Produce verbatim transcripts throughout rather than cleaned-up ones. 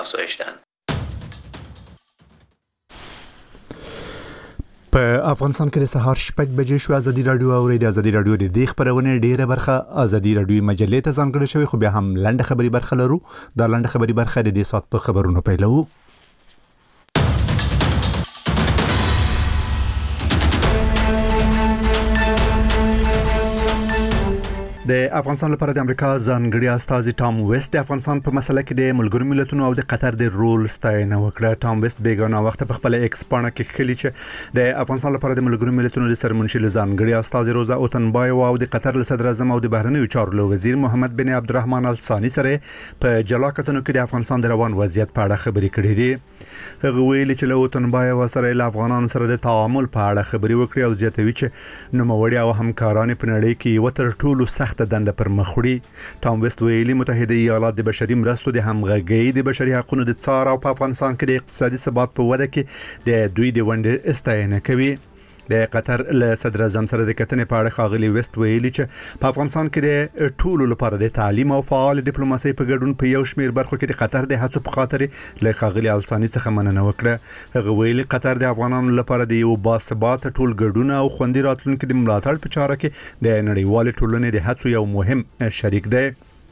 افزایش دهند. په افغانستان کې د سهار شپږ بجې شو. ازادي رادیو او ریډیو ازادي رادیو د دې خبرونه ډیره برخه ازادي رادیو مجلې ته ځانګړې شوی، خو بیا هم لنډه خبري برخه لرو. دا لنډه خبري برخه د دې سات په خبرونو پیلو. د افغانستان لپاره د امریکا ځانګړي استازي ټام ویست د افغانستان په مسله کې د ملګرو ملتونو او د قطر د رول ستاینه وکړه. ټام ویست بیګانه وخت په خپل ایکس پاڼه کې خلی چې د افغانستان لپاره د ملګرو ملتونو د سرمنشي ځانګړي استازي روزا اوتنبای او د قطر صدر اعظم او د بهرنیو چارو وزیر محمد بن عبدالرحمن الثاني سره په جلاکتونو کې د افغانستان د روان وضعیت په اړه خبرې کړې دي. هغه ویلي چې له اوتنبای او سره له افغانانو سره د تعامل په اړه خبرې وکړي او زیاتوي چې نوموړي او همکاران په نړۍ کې یو تر ټولو سخت ته دنده پر مخوړي. ټام ویست ویلي متحده ایالات د بشري مرستو د همغږي د بشري حقوقو د څار او په افغانستان کې د اقتصادي ثبات په وده کې د دوی د ونډې استاینه کوي. د قطر له صدر اعظم سره د کتنې په اړه خاغلی ویست ویلي چې په افغانستان کې د ټولو لپاره د تعلیم او فعال ډیپلوماسي په ګډون په یو شمېر برخو کې د قطر د هڅو په خاطر له خاغلی الثاني څخه مننه وکړه. هغه ویلي قطر د افغانانو لپاره د یو باثبات ټول ګډون او خوندي راتلونکو د ملاتړ په چاره کې د نړیوال ټولنې د هڅو یو مهم شریک دی.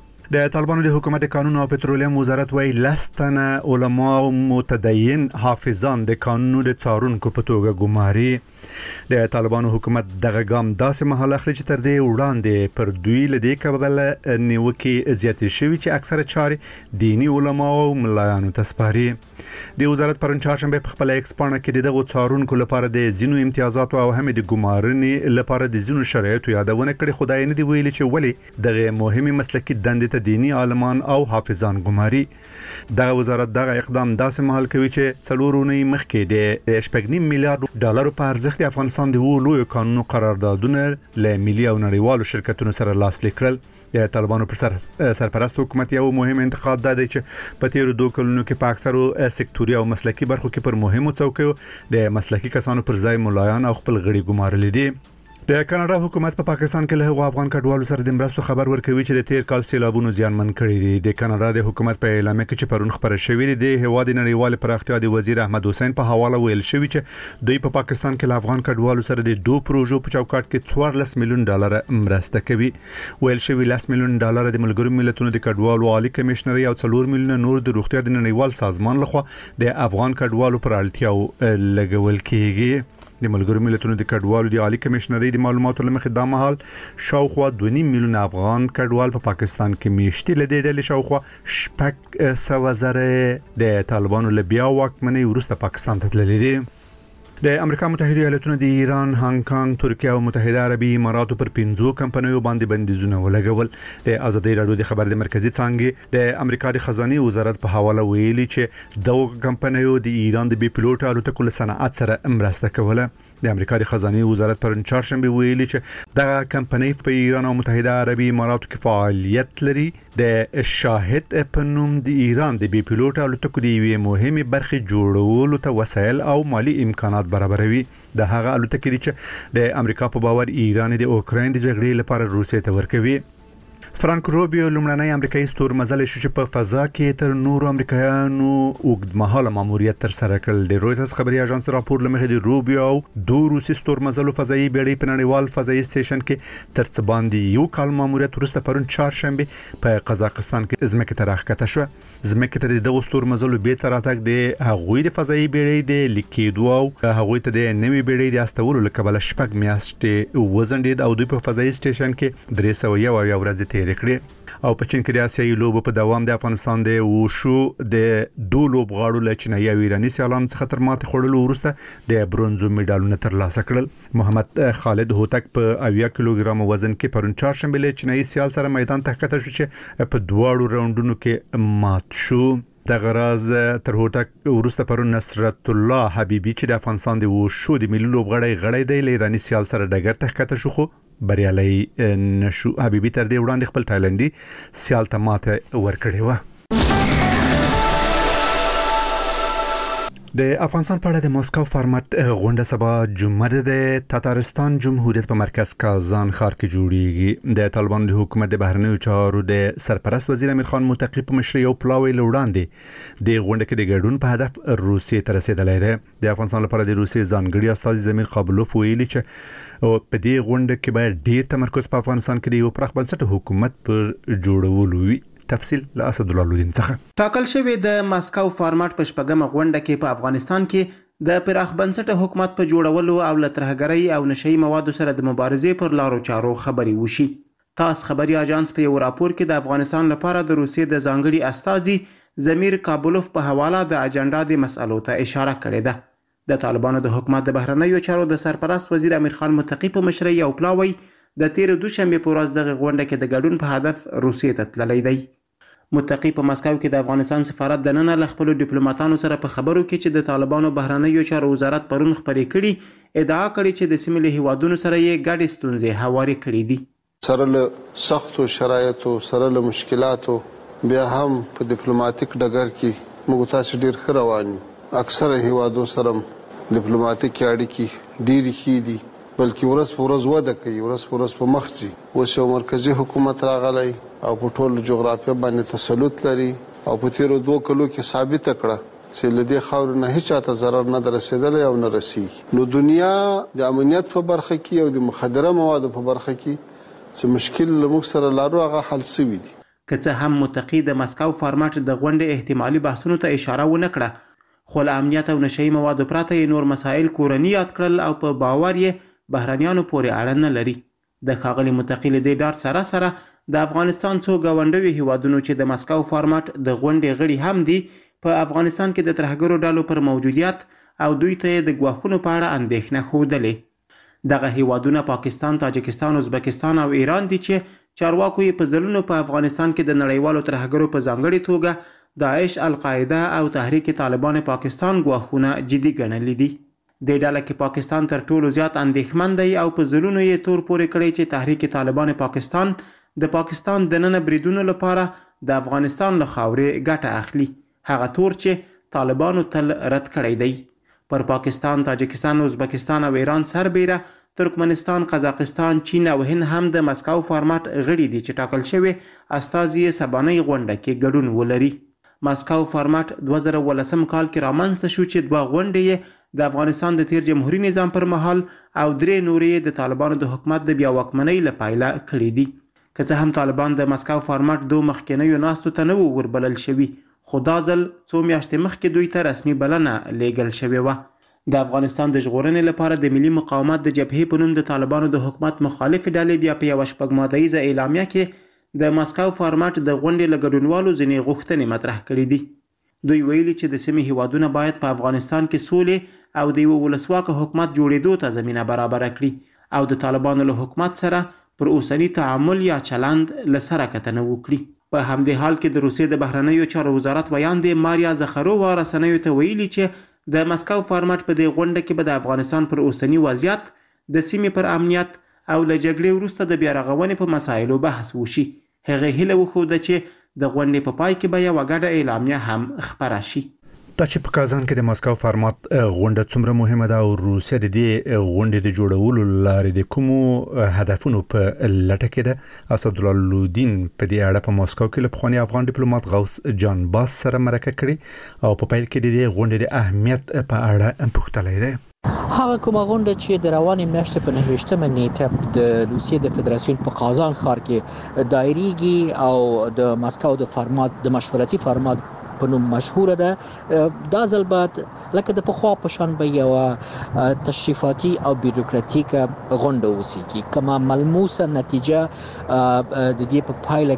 د طالبانو د حکومت قانون او پټرولیم وزارت وایي لستنه علما او متدین حافظان د قانون د څارونکو په توګه ګماري. د طالبانو حکومت دغه ګام داسې مهال اخلي چې تر دې وړاندې پر دوی لدې کبل نیوکه زیاتې شوې چې اکثره چارې دینی علما او ملایانو ته سپاري. د وزارت پرون چهارشنبه په خپل ایکس پاڼه کې دغه څارونکو لپاره د زینو امتیازات او هم د ګمارنې لپاره د زینو شرایطو یادونه کړې. خدای نه دی ویلي چې ولی دغه مهمه مسلکي دندې ته دینی عالمان او حافظان ګماري. دغه وزارت دغه اقدام داسې مهال کوي چې څلورونی مخکې د شپږ نیم میلیارډ ډالر په ارزښت د افغانستان د لوی قانون قراردادونه له ملي او نړیوالو شرکتونو سره لاسلیک کړل. د طالبانو پر سر سرپرست حکومت یو مهم انتقاد دی چې په تیرو دوه کلونو کې په اکثرو سکتوري او مسلکي برخو کې پر مهمو څوکیو د مسلکي کسانو پر ځای ملایان او خپل غړي ګمارل دي. د کاناډا حکومت په پا پاکستان کې له افغان کډوالو سره د مرستو خبر ورکوي چې د تیر کال سیلابونو زیانمن کړي دي. د کاناډا د حکومت په اعلامیه کې چې پرون خبره شوې ده د هواد نړیوال پراختیا د وزیر احمد حسین په حواله ویل شوی چې دوی په پا پاکستان کې له افغان کډوالو سره د دوه پروژو په چوکاټ کې څوارلس میلیون ډالر مرسته کوي. ویل شوی لس میلیون ډالر د ملګرو ملتونو د کډوالو عالی کمشنري او څلور میلیون نور د روغتیا د نړیوال سازمان لخوا د افغان کډوالو پر اړتیاو لګول کیږي. د ملګرو ملتونو د کډوالو د عالی کمشنري د معلوماتو لمخې د مهال شاوخوا دوه نیم میلیون افغان کډوال په پا پاکستان کې میشتي لدې ډلې شاوخوا شپږ سوه زره د طالبانو له بیا واکمنۍ وروسته پاکستان ته تللي دي. د امریکا متحده ایالاتونو د ایران، هانګ کانګ، ترکیه او متحده عربي اماراتو پر پنځو کمپنیو باندې بندیزونه ولګول. د ازادي رادیو د خبر د مرکزی څانګې د امریکا د خزانه وزارت په حواله ویلي چې دغه کمپنیو د ایران د بي پلوټ الوتکو له صنعت سره مرسته کوله. د امریکا د خزانه وزارت پرون چهارشنبه ویلي چې دغه کمپنۍ په ایران او متحده عربي اماراتو کې فعالیت لري. د شاهد په نوم د ایران د بي پلوټ الوتکو د یوې مهمه برخې جوړولو ته وسایل او مالی امکانات برابروي. د هغه الوتکې دي چې د امریکا په باور ایران د اوکراین د جګړې لپاره روسیې ته ورکوي. فرانک روبیو لومړنی امریکایي ستورمزل شو چې په فضا کې تر نورو امریکایانو اوږدمهاله ماموریت تر سره کړل. د رویټرز خبري اژانس راپور لمخې د روبیو او دوه روسي ستورمزلو فضایي بیړۍ په نړیوال فضایي سټیشن کې تر څه باندې یو کال ماموریت وروسته پرون چهارشنبه په قزاقستان کې ځمکې ته راښکته شو. ځمکې ته د دغه ستورمزلو بیرته راتګ د هغوی د فضایي بیړۍ د لیکېدو او هغوی ته د نوې بیړۍ د استولو لپاره شپږ میاشتې وزندید او دوی په فضایي سټیشن کې درې سوه یو ورځې تیر کړې. او په چین کې د آسیایي لوبو په دوام د افغانستان د وشو د دوه لوبغاړو له چینایي او ایراني سیالانو څخه تر ماتې خوړلو وروسته د برونزو میډالونه ترلاسه کړل. محمد خالد هوتک په اویا کیلوګرام وزن کې پرون چهارشنبه له چینایي سیال سره میدان ته ښکته شو چې په دواړو راوندونو کې مات شو. د غراز تر هوتک وروسته پرون نصرت الله حبیبي چې د افغانستان د وشو د ملي لوبغاړي غړی دی له ایراني سیال سره ډګر ته ښکته شو خو بریالي نشو. حبیبي تر دې وړاندې خپل تایلندي سیال ته ماته ورکړې و. د افغانستان په اړه د ماسکو فارمټ غونډه سبا جمعه د تاتارستان جمهوریت په مرکز کازان ښار کې جوړیږي. د طالبان د حکومت د بهرنیو چارو د سرپرست وزیر امیر خان متقی په مشرۍ او پلاوی لوړاندې د غونډه کې د ګډون په هدف روسیې ته رسیدلی دی. د افغانستان لپاره د روسیې ځانګړي استازي زمیر قابلوف ویلي چې او په دې غونډه کې باید ډیر تمرکز په افغانستان کې د یو پراخ بنسټه حکومت پر جوړولو وي. تفصیل له اسد الله لودین څخه. ټاکل شوی د ماسکو فارمټ په شپږمه غونډه کې په افغانستان کې د پراخ بنسټه حکومت په جوړولو او له ترهګرۍ او نشئی موادو سره د مبارزې پر لارو چارو خبري وشي. تاس خبري اژانس په یو راپور کې د افغانستان لپاره د روسیې د ځانګړي استازي زمیر قابلوف په حواله د اجنډا د مسالو ته اشاره کړې ده. د طالبانو د حکومت د بهرنیو چارو د سرپرست وزیر امیر خان متقی په مشرۍ او پلاوی د تیر دوشنبه په ورځ دغه غونډه کې د ګډون په هدف روسیې ته تللی دی. متقی په مسکو کې د افغانستان سفارت د نن له خپل ډیپلوماټانو سره په خبرو کې چې د طالبانو بهرنیو چارو وزارت پرون خبرې کړي ادعا کړې چې د سیمې له هیوادونو سره یې ګډې ستونزې هواري کړې دي. سره له سختو شرایطو سره له مشکلاتو بیا هم په ډیپلوماټیک ډګر کې موږ تاسو ډیر ښه روان یو. اکثره هیوادو سره ډیپلوماټیک اړیکې ډیر ښې دي بلکې ورځ په ورځ وده کوي ورځ په ورځ په مخ ځي. اوس یو مرکزی حکومت راغلی او په ټول جغرافیه باندې تسلط لري او په تیرو دوه کلو کې ثابت کړه چې لدې خاور نه هیڅ چاته ضرر نه رسیدلی او نه رسیږي. نو دنیا د امنیت په برخه کې او د مخدره موادو په برخه کې چې مشکل لموږ سره لارو هغه حل شوی دي. که څه هم متقی د مسکو فارمټ د غونډې احتمالي بحثونو ته اشاره ونه کړه خو له امنیت او نشئی موادو پرته یې نور مسایل کورني یاد کړل او په باور یې بهرنیانو پورې اړه نه لري. د ښاغلي متقی له دې ډار سره سره د افغانستان څو ګاونډیو هیوادونو چې د مسکو فارمټ د غونډې غړي هم دي په افغانستان کې د ترهګرو ډلو پر موجودیت او دوی ته د ګواښونو په اړه اندېښنه ښودلې. دغه هیوادونه پاکستان، تاجکستان، ازبکستان او ایران دي چې چارواکو یې په ځلونو په افغانستان کې د نړیوالو ترهګرو په ځانګړې توګه داعش، القاعده او تحریک طالبان پاکستان ګواښونه جدي ګڼلي دي. د ډله کې پاکستان تر ټولو زیات اندېښمن دی او په ځلونو یې تور پورې کړی چې تحریک طالبان پاکستان د پاکستان د نن بریدونو لپاره د افغانستان له خاورې ګټه اخلي. هغه تور چې طالبانو تل رد کړی دی. پر پاکستان، تاجکستان، ازبکستان او ایران سربیره ترکمنستان، قزاقستان، چین او هند هم د مسکو فارمټ غړي دي چې ټاکل شوی استازي سبانۍ غونډه کې ګډون ولري. مسکو فارمټ دوه زره ولسم کال کې رامنځته شو چې دوه غونډې د افغانستان د تیر جمهوریت نظام پر مهال او درې نورې د طالبانو د حکومت د بیا واکمنۍ له پایله کړې دي. که څه هم طالبان د مسکو فارمټ دوه مخکینیو ناستو ته نه و وربلل شوي خو دا ځل څو میاشتې مخکې دوی ته رسمي بلنه لیږل شوې وه. د افغانستان د ژغورنې لپاره د ملي مقاومت د جبهې په نوم د طالبانو د حکومت مخالف ډلې بیا په یوه شپږ مادهیزه اعلامیه کې د مسکو فارمټ د غونډې له ګډونوالو ځینې غوښتنې مطرح کړي دي. دوی ویلي چې د سیمې هیوادونه باید په افغانستان کې سولې او د یو ولسواکه حکومت جوړېدو ته زمینه برابره کړي او د طالبانو له حکومت سره پر اوسني تعامل یا چلند له سره کتنه وکړي. په همدې حال کې د روسیې د بهرنیو چارو وزارت ویاندې ماریا زخرووا رسنیو ته ویلي چې د مسکو فارمټ په دې غونډه کې به د افغانستان پر اوسني وضعیت، د سیمې پر امنیت او له جګړې وروسته د بیا رغونې په مسایلو بحث وشي. هغه هیله وښوده چې د غونډې په پای کې به یوه ګډه اعلامیه هم خپره شي. دا چې په کازان کې د ماسکو فارمټ غونډه څومره مهمه ده او روسیه د دې غونډې د جوړولو لارې د کومو هدفونو په لټه کې ده، اسد الله لودین په دې اړه په ماسکو کې له پخواني افغان ډیپلوماټ غوث جان باس سره مرکه کړې او په پیل کې د دې غونډې د اهمیت په اړه پوښتلی دی. هغه کومه غونډه چې د روانې میاشتې په نهه نیټه د روسیې د فدراسیون په قازان ښار کې دایریږي او د ماسکو د فارمټ د مشورتي فارمټ په نوم مشهوره ده. دا ځل بعد لکه د پخوا په شان به یوه تشریفاتي او بیروکراتیکه غونډه وسیږي. کومه ملموسه نتیجه د دې په پایله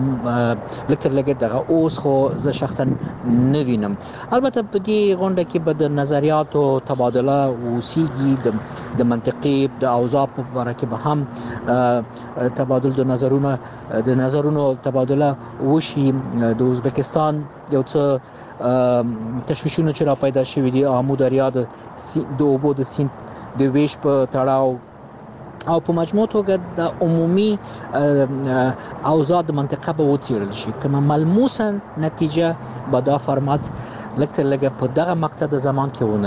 کې لږ تر لږه دغه اوس خو زه شخصا نه وینم. البته په دې غونډه کې به د نظریاتو تبادله وسیږي، د منطقي د اوضاع په باره کې به هم تبادل د نظرونو د نظرونو تبادله وشي. د ازبکستان یو څه تشویشونه چې را پیدا شوي دي، آمو دریا د د اوبو د سیند د ویش په تړاو او په مجموع توګه د عمومي اوضاع د منطقه به وڅېړل شي. کومه ملموسه نتیجه به دا فرمات لږ تر لږه په دغه مقطع د زمان کې ونه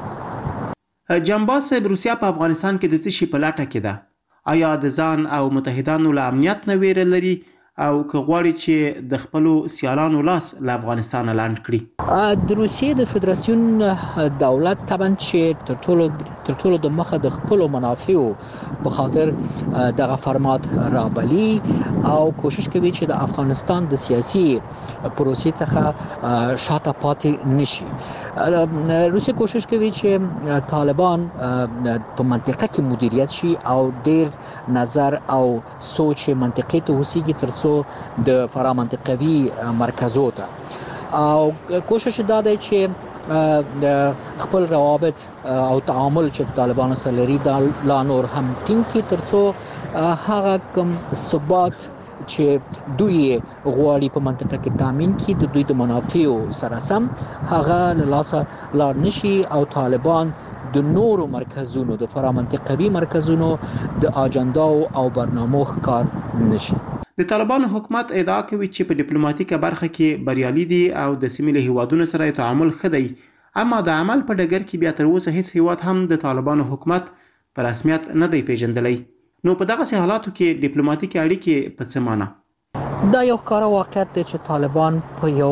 لري. جنباز صاحب، روسیا په افغانستان کې د څه شي په لټه کې ده؟ آیا د ځان او متحدانو له امنیت نه ویره لري او که غواړي چې د خپلو سیالانو لاس له افغانستان لاندې کړي؟ د روسیې د فدراسیون دولت طبعا چې تر ټولو تر ټولو د مخه د خپلو منافعو په خاطر دغه فرمات رابلي او کوشش کوي چې د افغانستان د سیاسي پروسې څخه شاته پاتې نشي. روسیه کوشش کوي چې طالبان په منطقه کې مدیریت شي او ډیر نظر او سوچ منطقي ته وسیږي تر د فرامنطقوي مرکزو ته او کوشش دا دی چې د خپل روابط او تعامل چې طالبانو سره لري دا لا نور هم ټینګ کړي تر څو هغه کوم ثبات چې دوی غواړي په منطقه کې تامین کړي د دوی د منافعو سره سم هغه له لاسه لاړ نشي او طالبان د نورو مرکزونو د فرامنطقوي مرکزونو د اجنډا او برنامو ښکار نشي. د طالبانو حکومت ادعا کوي چې په ډیپلوماټیکه برخه کې بریالي دي او د سیمې له هیوادونو سره تعامل ښه دی، اما د عمل په ډګر کې بیا تر اوسه هیڅ هیواد هم د طالبانو حکومت په رسمیت نه دی پیژندلی. نو په دغسې حالاتو کې ډیپلوماټیکې اړیکې په څه معنا؟ دا یو ښکاره واقعیت دی چې طالبان په یو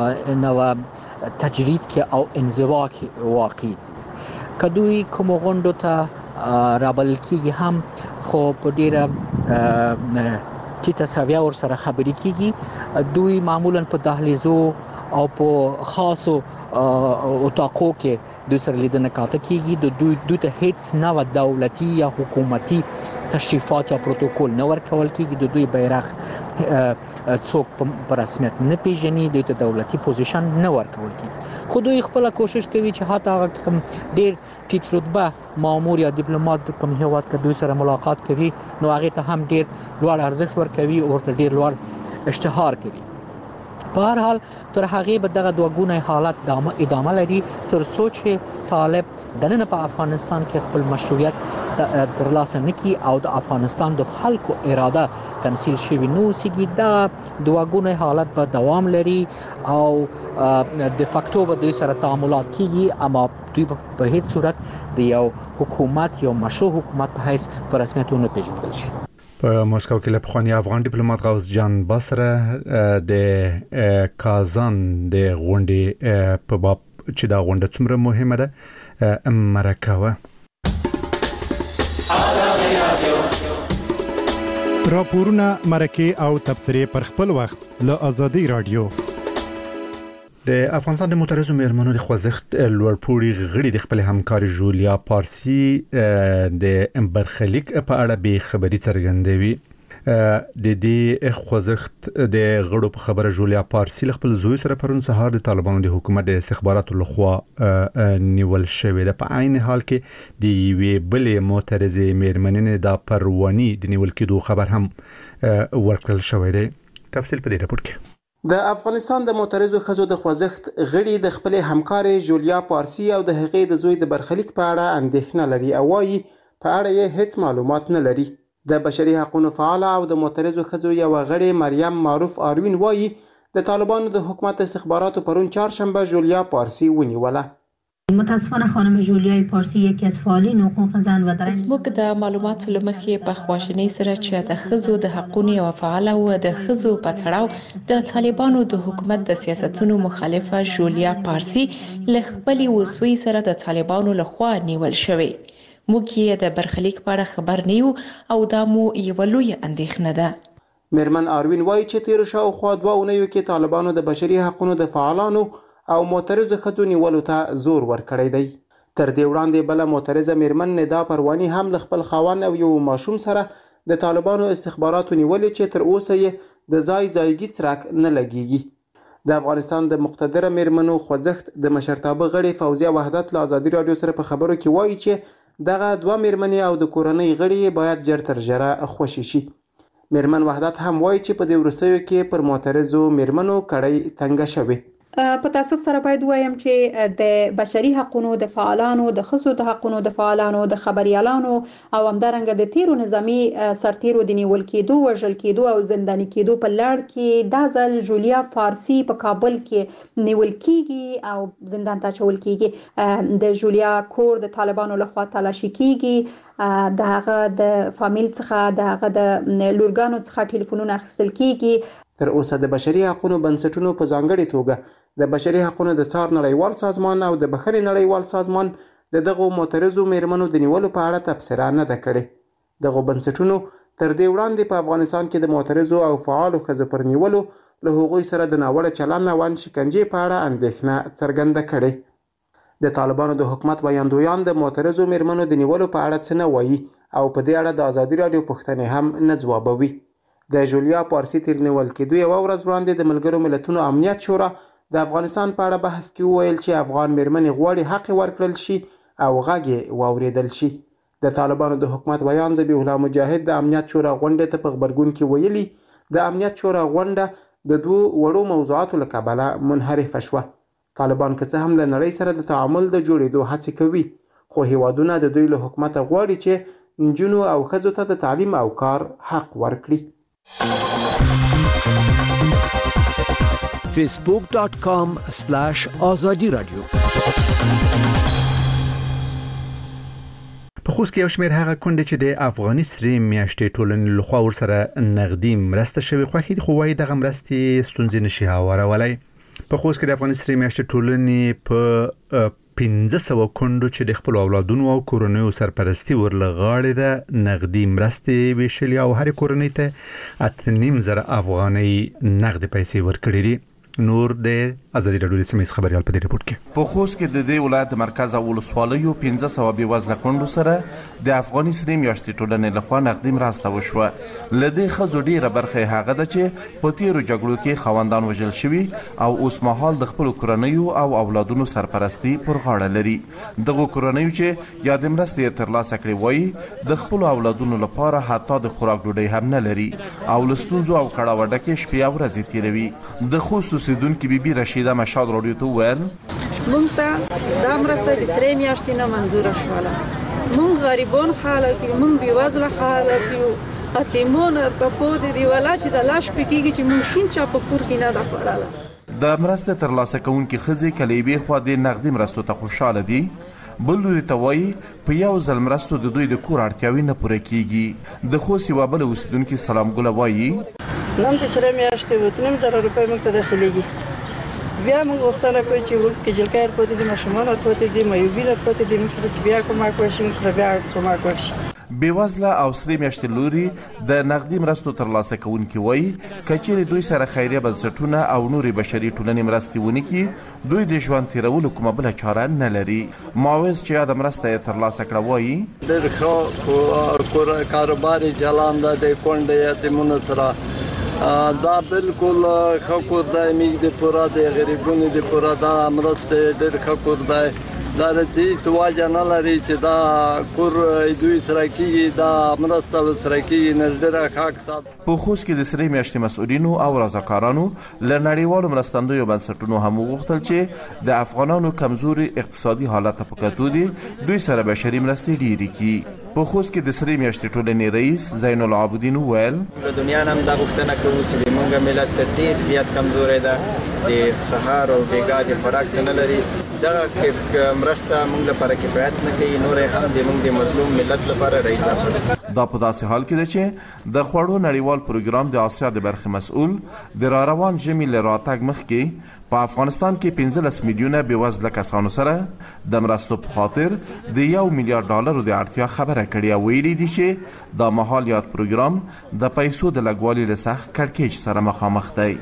نوه تجرید کې او انزوا کې واقع دي. که دوی کومو غونډو ته رابلل کېږي هم خو په ډیره ټیټه سویه ورسره خبرې کېږي. دوی معمولا په دهلیزو او په خاصو اتاقو کې دوی سره لیدنه کاته کېږي. د دوی دوی ته هیڅ نوع دولتي یا حکومتي تشریفات یا پروتوکول نه ورکول کېږي. د دوی بیرغ څوک په رسمیت نه پیژني، دوی ته دولتي پوزیشن نه ورکول کېږي. خو دوی خپله کوشش کوي چې حتی هغه کوم ډېر ټیټ رتبه مامور یا ډیپلوماټ کوم هیواد که دوی سره ملاقات کوي نو هغې ته هم ډېر لوړ ارزښت ورکوي او ورته ډېر لوړ اشتهار کوي. په هر حال تر هغې به دغه دوه ګونی حالت ادامه لري تر څو چې طالب دننه په افغانستان کې خپل مشروعیت ترلاسه نه کړي او د افغانستان د خلکو اراده تمثیل شوي نه اوسېږي. دا دوه ګونی حالت به دوام لري او د فاکتو به دوی سره تعاملات کېږي، اما دوی په هیڅ صورت د یو حکومت یو مشروع حکومت په حیث په رسمیت ونه پیژندل شي. په مسکو کې له پخواني افغان ډیپلوماټ غوث جان باسره د کازان د غونډې په باب چې دا غونډه څومره مهمه ده مرکه. راپورونه، مرکه او تبصرې پر خپل وخت له آزادۍ رادیو. د افغانستان د مترزو میرمنو د خوځښت لوړپوړي غړي د خپل همکار جولیا پارسی د برخلیک په اړه به خبري څرګندوي. د دې خوځښت د غړو په خبره جولیا پارسی خپل زوی سره پرون سهار د طالبانو د حکومت د استخباراتو لخوا نیول شوې ده. په عین حال کې د یوې بلې مترزې میرمنې د پرواني د نیول کېدو خبر هم ورکړل شوی دی. تفصیل په دې راپور کې. د افغانستان د معترضو ښځو د خوځښت غړي د خپل همکارې جولیا پارسی او د هغې د زوی د برخلیک په اړه اندېښنه لري او وایي په اړه یې هیڅ معلومات نه لري. د بشري حقوقو فعاله او د معترضو ښځو یو غړي مریم معروف آروین وایي د طالبانو د حکومت استخباراتو پرون چهارشنبه جولیا پارسی ونیوله. متاسفانه خانم جولیای پارسی یکی از فعالین حقوق زن و در فیسبوک د معلوماتو لمخې په خواشینۍ سره چې د ښځو د حقوقو او فعاله او د ښځو په تړاو د طالبانو د حکومت د سیاستونو مخالفه جولیا پارسی له خپلې وسوي سره د طالبانو لخوا نیول شوې. موږ یې د برخلیک په اړه خبر نه یو او دا مو یوه لویه اندېښنه ده. میرمن آروین وایي چې تیرو شاوخوا دوه اونیو کې طالبانو د بشري حقوقو د فعالانو او معترضو ښځو نیولو ته زور ورکړی دی. تر دې وړاندې بله معترضه میرمن ندا پرواني هم له خپل خاوند او یو ماشوم سره د طالبانو استخباراتو نیولې چې تر اوسه یې د ځای ځایګي څرک نه لګیږي. د افغانستان د مقتدره میرمنو خوځښت د مشرتابه غړي فوزیه وحدت له ازادي رادیو سره په خبرو کې وایي چې دغه دوه میرمنې او د کورنۍ غړي باید ژر تر ژره خوشي شي. میرمن وحدت هم وایي چې په دې وروستیو کې پر معترضو میرمنو کړۍ تنګه شوې. په تاسف سره باید وایم چې د بشري حقوقو د فعالانو د خصوصي د حقوقو د فعالانو د خبريالانو او همدارنګه د تیرو نظامی سرتیرو د نیول کېدو وژل کېدو او زنداني کېدو په لړ کې د ځل جولیا فارسی په کابل کې نیول کېږي او زندان ته چول کېږي. د جولیا کور د طالبانو لخوا تلاشي کېږي، د هغه د فامیل څخه د هغه د لورګانو څخه ټلیفونونه اخیستل کېږي. تر اوسه د بشري حقوقو بنسټونو په ځانګړي توګه د بشري حقوقو د څار نړیوال سازمان او د بخښنې نړیوال سازمان د دغو معترضو میرمنو د نیولو په اړه تبصره نه ده کړې. دغو بنسټونو تر دې وړاندې په افغانستان کې د معترضو او فعالو ښځو پر نیولو له هغوی سره د ناوړه چلند او شکنجې په اړه اندېښنه څرګنده کړې. د طالبانو د حکومت ویاندویان د معترضو میرمنو د نیولو په اړه څه نه وایي او په دې اړه د ازادي راډیو پوښتنې هم نه ځوابوي. د جولیا پارسی تیر نیول کېدو یو ورځ وړاندې د ملګرو ملتونو امنیت شورا د افغانستان په اړه بحث کې وویل چې افغان میرمنې غواړي حق ورکړل شي او غږ یې واورېدل شي. د طالبانو د حکومت ویان ذبیح الله مجاهد د امنیت شورا غونډې ته په خبرګون کې ویلي د امنیت شورا غونډه د دوه وړو موضوعاتو له کبله منحرفه شوه. طالبان که څه هم له نړۍ سره د تعامل د جوړېدو هڅې کوي، خو هیوادونه د دوی له حکومت غواړي چې نجونو او ښځو ته د تعلیم او کار حق ورکړي. فیسبوک ډاٹ کام سلاش آزادی رادیو. په خوست کې یو شمېر هغه کونډې چې د افغاني سرې میاشتې ټولنې لخوا ورسره نغدي مرسته شوې خوښې دي، خو وايي دغه مرستې ستونزې نشي هوارولی. په خوست کې د افغاني سرې میاشتې ټولنې په پنځه سوه کونډو چې د خپل اولادونو او کورنیو سرپرستی ورلغاړي د نغدي مرستې ویشلې او هر کورنۍ ته اته نیم زره افغانۍ نغدي پیسې ورکړي دي. نور د ازادي راډیو د سیمې خبريال په دې رپورت کې په خوست کې د دې ولایت مرکز او ولسوالیو پنځه سوه بې وزله کونډو سره د افغاني سرې میاشتې ټولنې لخوا نغدي مرسته وشوه. له دې ښځو ډېره برخه هغه ده چې په تیرو جګړو کې خاوندان وژل شوي او اوس مهال د خپلو کورنیو او اولادونو سرپرستی پر غاړه لري. دغو کورنیو چې یا د مرستې ترلاسه کړې وایي د خپلو اولادونو لپاره حتی د خوراک ډوډۍ هم نه لري او له ستونزو او کړاوډه کې شپې او ورځې تېروي. د خوست اوسیدونکې بیبي رشیده مشهاد راډیو ته وویل مونږ ته دا مرسته د سرې میاشتې نه منظوره شوله. مونږ غریبان خلک یو، مونږ بېوزله خلک یو، یتیمان ته پاتې دي ولا چې د لاش پکېږي چې مونږ شین چا په کور کې نه ده خوړله. د مرستې ترلاسه کوونکې ښځې که له یوې خوا د نغدي مرستو ته خوشحاله دي، بل لوري ته وایي په یو ځل مرستو د دوی د کور اړتیاوې نه پوره کیږي. د خوست یوه بله اوسیدونکې سلام ګله وایي نن د سرې میاشتې اوه نیم زره روپۍ موږ ته داخلېږي. بیا موږ غوښتنه کوو چې وړوکي جلکۍ ورپاتې دي، ماشومان ورپاتې دي، معیوبي ورپاتې دي، موږ سره چې بیا کومک وشي موږ سره بیا کومک وشي. بېوزله او سرې میاشتې لوري د نغدي مرستو ترلاسه کوونکي وایي که چیرې دوی سره خیریه بنسټونه او نورې بشري ټولنې مرستې ونه کړي، دوی د ژوند تېرولو کومه بله چاره نه لري. معاوض چې یاده مرسته یې ترلاسه کړه وایي ډېر ښه کاروبار یې چلان ده د کونډې یتیمونو سره. دا بالکل ښه کور دی، موږ د پوره د غریبونو د پوره دا مرستې ډېر ښه کور دی. دا د هېڅ وجه نه لري چې دا کور دوی سره کېږي، دا مرسته ورسره کېږي، نه ډېره ښه اقتصاد. په خوست کې د سرې میاشتې مسؤلینو او رضاکارانو له نړیوالو مرستندویو بنسټونو هم وغوښتل چې د افغانانو کمزوري اقتصادي حالت ته په کتو دي دوی سره بشري مرستې ډېرې کړي. په خوست کې د سرې میاشتې ټولنې رئیس زین العابدین وویل د دنیا نه هم دا غوښتنه کوو چې زموږ ملت ډېر زیات کمزوری ده، د سهار او بېګا د خوراک څه نه لري. دغه مرسته موږ لپاره کفایت نه کوي، نور هم د موږ د مظلوم ملت لپاره اضافه ده. دا په داسې حال کې ده چې د خوړو نړیوال پروګرام د آسیا د برخې مسؤل د را روان ژمي له راتګ مخکې په افغانستان کې پنځلس میلیونه بېوزله کسانو سره د مرستو په خاطر د یو میلیارډ ډالرو د اړتیا خبره کړې او ویلي دي چې دا مهال یاد پروګرام د پیسو د لګوالي له سخت کړکېچ سره مخامخ دی.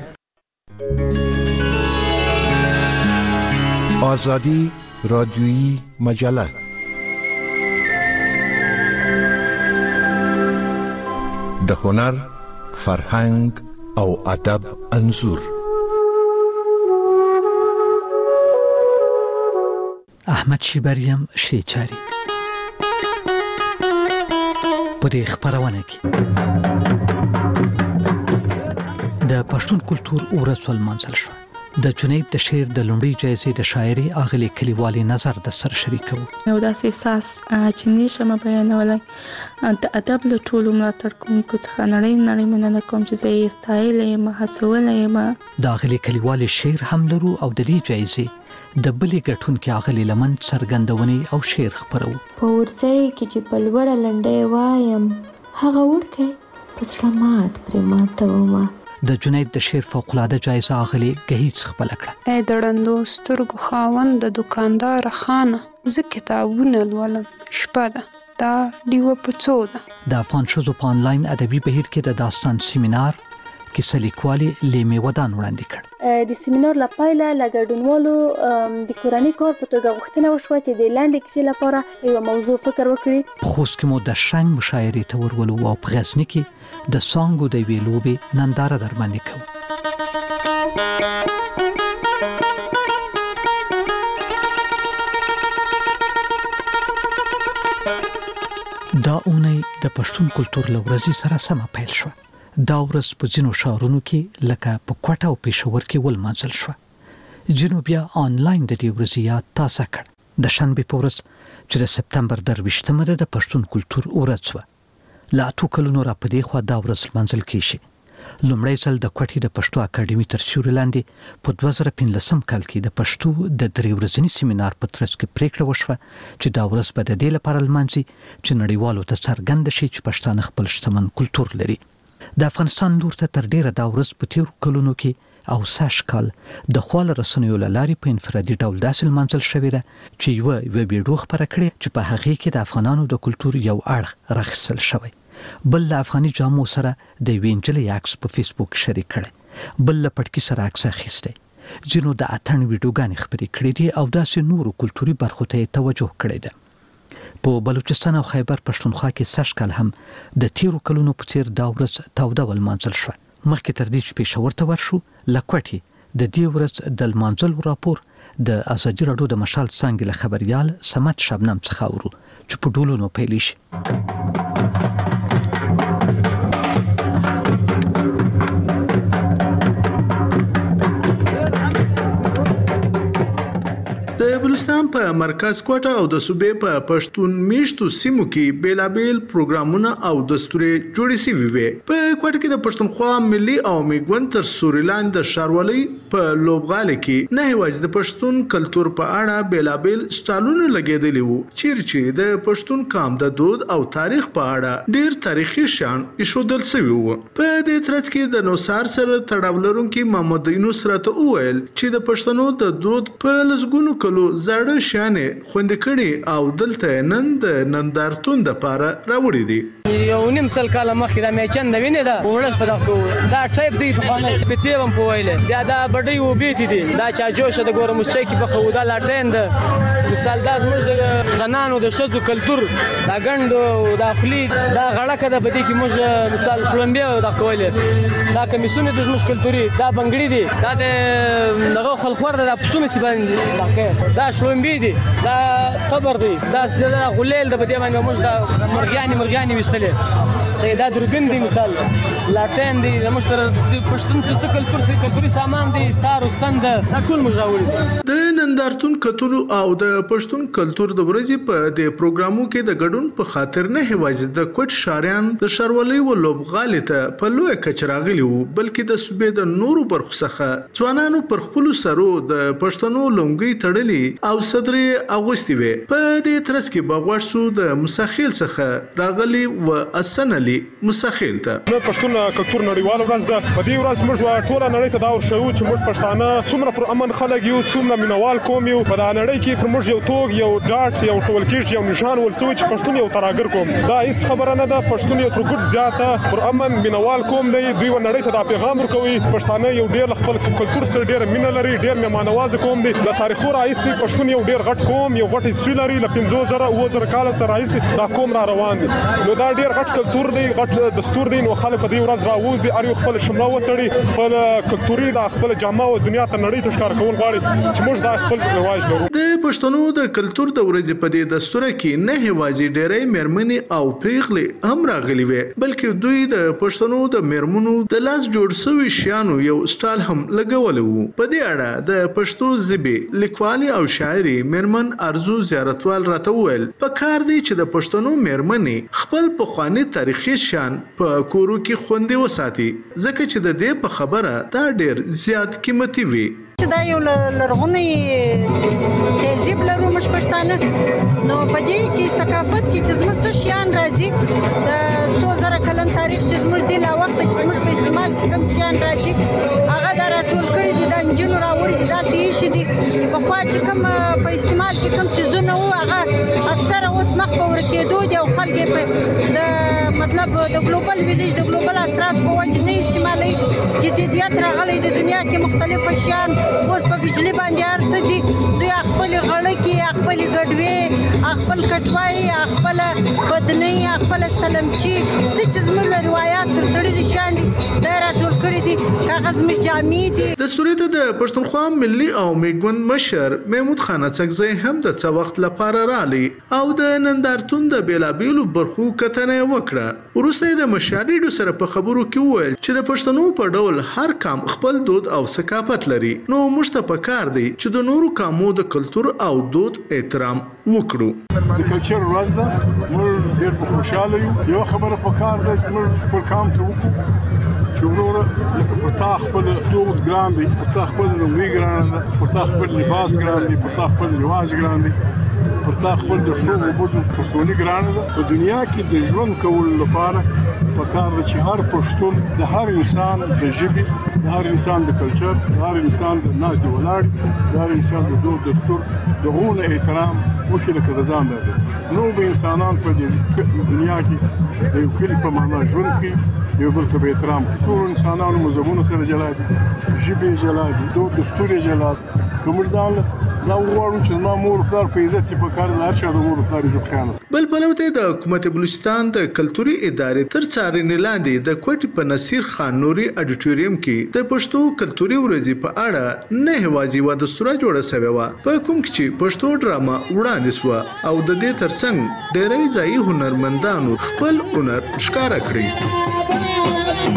آزادی رادیویی مجله د هنر، فرهنګ او ادب انځور. احمد شیبریم شیچاری په دې خبرونه کې د پښتون کلچر ورځ ولمانځل شو. د جنید د شعر د لومړي جایزې د شاعري اغلي کلیوالي نظر د سر شریکو یو داسې احساس چې نشم بیانولای د ادب له ټولو ملاتړ کوونکو څخه نړۍ نړۍ مننه کوم چې زه یې ستایلې یم هڅولې یم د اغلي کلیوالي شعر هم لرو او د دې جایزې د بلې ګټونکو اغلي لمن څرګندونې او شعر خبرو په ورځي کې چې په لوړه لنډۍ وایم هغه ورکه پسړه مات پرې ماته ومه د جنید د شعر فوق‌العاده جایزه اغلي گهیڅ خپل کړه اې دړندو سترګو خاوند د دکاندار خانه زه کتابونه لولم شپه ده دا دیو پڅو ده د افغان شوزو په انلاین ادبي بهیر کې د داستان سیمینار کې سلیکوالي لیمه ودان وړاندې کړ د سیمینار لپاره لګډونوالو د کورنۍ کار په توګه غوښتنه وشوه چې د لاندې کیسې لپاره یو موضوع فکر وکړي خوست کې مو د شنګ مشاعرې ته ورولو او په غزنی کې د سانګو د ویلوبي ننداره در باندې کوي دا اونۍ د پښتون کلچر لورځي سره سم پیل شو دا ورځ په ځینو ښارونو کې لکه په کوټه او پېښور کې ولمانځل شو ځینو بیا آنلاین د دې ورځې یاد تازه کړ د شنبې په ورځ چې د سپتمبر درویشتمه ده د پښتون کلچر ورځ وه لا تو کلونو را پدې خو دا ورځ لمانځل کیږي لومړی ځل د کوټې د پښتو اکاډمي تر سیوري لاندې په دوه زره پنځلسم کال کې د پښتو د درې ورځني سیمینار په ترڅ کې پریکړه وشوه چې دا ورځ به د دې لپاره لمانځي چې نړیوالو ته څرګند شي چې پښتانه خپل شتمن کلچر لري د افغانستان لور ته تر ډیره دا ورځ په تیرو کلونو کې او ساش کال د خپل رسنیو لاري په انفرادي ډول داسې لمانځل شوې ده چې یو یو ویډیو خبره کړې چې په هغه کې د افغانانو د کلچر یو اړخ راخصل شوی بل افغاني جامو سره د وینجلې عکس په فیسبوک شریک کړي بل پټکی سره عکس اخیسته جنو د اتن ویډیوګان خبرې کړې دي او داسې نورو کلچري برخو ته توجه کړې ده په بلوچستان او خیبر پښتونخوا کې سش کال هم د تیرو کلونو په څیر دا ورځ تاوده ولمانځل شو مخکې تر دې چې پېښور ته ورشو لکوټي د دې ورځ د لمانځل راپور د ازادي راډیو د مشال څنګه له خبريال سمت شبنم څخه ورو چې په ډولونو پیل شي د بلوچستان په مرکز کوټه او د صوبې په پښتون میشتو سیمو کې بیلابیل پروګرامونه او دستوري جوړې شوي وي په کوټه کې د پښتونخوا ملي او میګون تر سوریلاند د شاروالۍ په لوبغالي کې نه هیواز د پښتون کلچر په اړه بیلابیل سټالونه لګیدلي وو چیرې د پښتون قام د دود او تاریخ په اړه ډیر تاریخي شان ایښودل شوی وو په دې ترڅ کې د نوسار سره تړاو لرونکي محمد نصرت اویل چې د پښتنو د دود په لزګونو کلو زړه شانې خوند کړي او دلته نن د نندارتون د پاره راوړي دي یو نیم سل کاله مخکې د میچن د وینې دا ورځ په دغه دا ټایپ دی په باندې په تیوم په ویلې بیا دا بډای و بیت دي دا چا جوش د ګورم چې کې په خودا لاټین د مثال دا زموږ د زنانو د شذو کلچر دا ګند دا خلی دا غړکه د بدی کې موږ مثال شلمبیا دا کولې دا کمیسونه د زموږ کلچري دا بنګړي دي دا د دغه خلخور د پښتون سی باندې دا شلمبی دي دا قبر دي دا غلیل د بدی باندې موږ دا مرغیانی مرغیانی وستلې سیدا درګن دي مثال لاټین دي مشتر پښتون څه کلچر څه کلچري سامان دي تار وستند دا ټول موږ راوړي د نندارتون کتلو او د پښتون کلچر د ورځې په د پروګرامو کې د ګډون په خاطر نه هیوازي د کوټ شاریان د شاروالۍ و لوبغالي ته په لوی کچراغلی وو بلکې د صوبې د نورو برخو څخه ځوانانو پر خپل سرو د پښتنو لونګي تړلي او صدرې اغوستي وي په دې ترڅ کې بغوښسو د مساخیل څخه راغلي و اسنلي مساخیل ته نو پښتون کلچر نړیوال ورځ ده په دې ورځ موږ ټول نړۍ ته دا ورشو چې موږ پښتانه څومره پر امن خلک یو څومره مینوال قوم یو په نړۍ کې پر موږ یو توګ یو ډاټ یو ټول کې یو نشان ولسوي چې پښتون یو تراګر قوم دا هیڅ خبره نه ده پښتون یو ترګټ زیاته پر امن مینوال قوم دی دوی نړۍ ته دا پیغام ورکوي پښتانه یو ډیر خپل کلچر سره ډیر مینه لري ډیر میمانواز قوم دی د تاریخ راځي پښتون یو ډیر غټ قوم یو غټ هیستوري لري ل پنځه زره او زره کال سره راځي دا قوم را روان دي نو دا ډیر غټ کلچر دی غټ دستور دی نو خلک په دې ورځ راوځي اړ خپل شمله وتړي خپل کلچري د خپل جامه او دنیا ته نړۍ ته ښکار کول غواړي چې موږ د خپل خپل رواج لرو. د پښتنو د کلچر د ورځې په دې دستور کې نه هوازي ډېرې مېرمنې او پریخلې هم راغلي وي بلکې دوی د پښتنو د مېرمنو د لاس جوړ شوی شیانو یو سټال هم لګول وو. په دې اړه د پښتو ژبې لیکوالي او شاعري مېرمن ارزو زیارتوال راته وویل په کار دی چې د پښتنو مېرمنې خپل پخوانی تاریخي شان په کورو کې خوندي وساتي ځکه چې د دې په خبره دا ډېر زیات قیمتي وي. چې دا یو لرغونی تهذیب لرو موږ پښتانه نو په دې کې ثقافت کې چې زموږ څه شیان راځي د څو زره کلن تاریخ چې زموږ دی لا وخت چې زموږ په استعمال کې کوم شیان راځي هغه دا راټول کړي دي د انجنونو راوړي دي دا تیشي دي په خوا چې کوم په استعمال کې کوم چیزونه وو هغه اکثره اوس مخ په ورکېدو دي او خلک په د مطلب د ګلوبل ویلیج د ګلوبل اثرات په وجه نه استعمالي جديدیت راغلي د دنیا کې مختلف شیان اوس په بجلی باندې ارڅ دي دوی خپل غړکې خپل ګډوي خپل کټوای خپل بدنۍ خپل سلمچي چې زموږ روایت سره تړلي شان دي دا راټول کړي دي کاغذ مجامې دي. د سوريته د پښتونخوا ملي او میګوند مشر محمود خان اڅکزی هم د څه وخت لپاره رالی او د نندارتون د بیلابیلو برخو کتنه وکړه. وروسته د مشاهدو سره په خبرو کې وویل چې د پښتنو په ډول هر قام خپل دود او ثقافت لري نو موږ ته پکار دی چې د نورو قومو د کلچر او دود احترام وکړو. د کلچر ورځ ده موږ ډېر په خوشاله یو. یو خبره پکار ده چې موږ خپل قام ته وکړو چې ورور لکه پر تا خپل دود ګران دی پر تا خپل لومړی ګران ده پر تا خپل لباس ګران دی پر تا خپل رواج ګران دی پر تا خپل د شو وبود پښتوني ګران ده. په دنیا کې د ژوند کولو لپاره پکار ده چې هر پښتون د هر انسان د ژبې د هر انسان د کلچر د هر انسان د ناز دی ولاړ د هر انسان د دود دستور د غونه احترام وکړي لکه د ځان ده. نو به انسانان په دې دنیا کې د یو کلی په معنا ژوند کې یو بل ته به احترام کوي. ټول انسانانو مذهبونو سره جلا دي ژبې جلا دي دود دستور جلا دي. کوم ځان دا وګورو چې ما مور کار په عزت په کار نه هر چا د مور کار عزت خیانت. بل پلوته د حکومت بلوچستان د کلتوري ادارې تر څارنې لاندې د کوټي په نصیر خان نوري اډیټوریم کې د پښتو کلتوري ورځې په اړه نه هوازي و دستور جوړه شوی و په کوم کې چې پښتو ډراما وړاندې شو او د دې ترڅنګ ډېرې ځای هنرمندانو خپل هنر ښکارا کړی.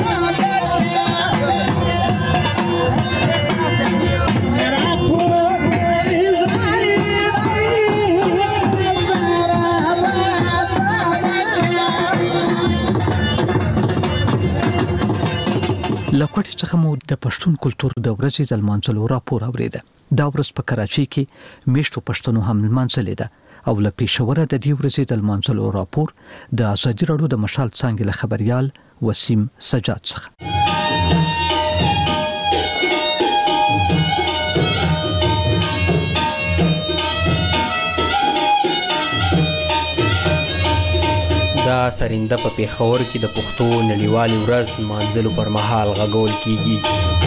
لکوټ څخه مو د پښتون کلچر د ورځې د لمانځلو راپور اوریده. دا ورځ په کراچۍ کې میشتو پښتنو هم لمانځلې ده او له پېښوره د دې ورځې د لمانځلو راپور د ازادي راډیو د مشال څنګه له خبريال وسیم سجاد څخه. دا سرنده په پیښور کې د پښتو نړیوالې ورځ مانځلو پر مهال غږول کیږي.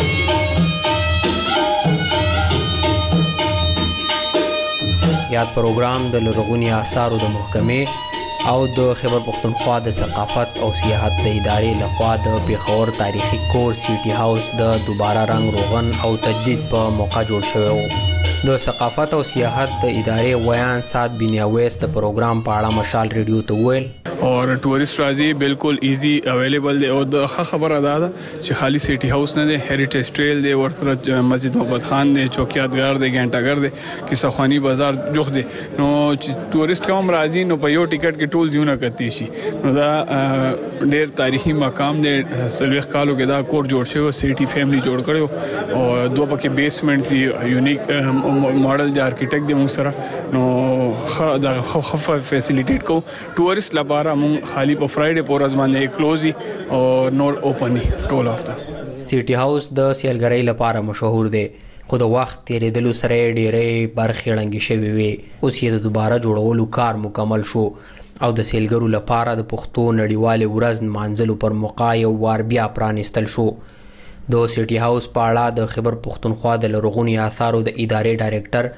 یاد پروګرام د لرغوني آثارو د محکمې او د خیبر پښتونخوا د ثقافت او سیاحت د ادارې لخوا د پیښور تاریخي کور سیټي هاوس د دوباره رنگ روغن او تجدید په موقع جوړ شوی و. د ثقافت او سیاحت د ادارې ویان سات بنیاویس د پروګرام په اړه مشال ریډیو ته ویل اور ټورست راځي بالکل ایزی اویلیبل دی او د خبره ده چې خالی سیټي هاوس نه دی هریټیج ټریل دی ورسره مسجد محمد خان دی چوکیاتګر دی ګنټاګر دی کیسه خوانی بازار جوخ دی نو چې ټورست کوم راځي نو په یو ټیکټ کې ټول ځونه کتی شي نو دا ډېر تاریخي مقام دی. سلوخ کالو کې دا کور جوړ شوی سیټي فیملی جوړ کړو او دوه پکې بیسمنټ دی یونیک ماډل د ارکیټیکټ دی موږ سره نو دا خف فیسیلیټیټ کو ټورست لپاره مون خالی په فرایډے پورز باندې کلوزي او نور اوپني ټول افته. سیټي هاوس د سیلګرۍ لپاره مشهور دی خو د وخت تیریدلو سره ډېرې برخې ړنګې شوې وي. اوس یې د دوباره جوړولو کار مکمل شو او د سیلګرو لپاره د پښتو نړیوالې ورځ مانځلو پر موقع یو وار بیا پرانیستل شو. د سیټي هاوس په اړه د خیبر پښتونخوا د لرغوني آثارو د ادارې ډایرکټر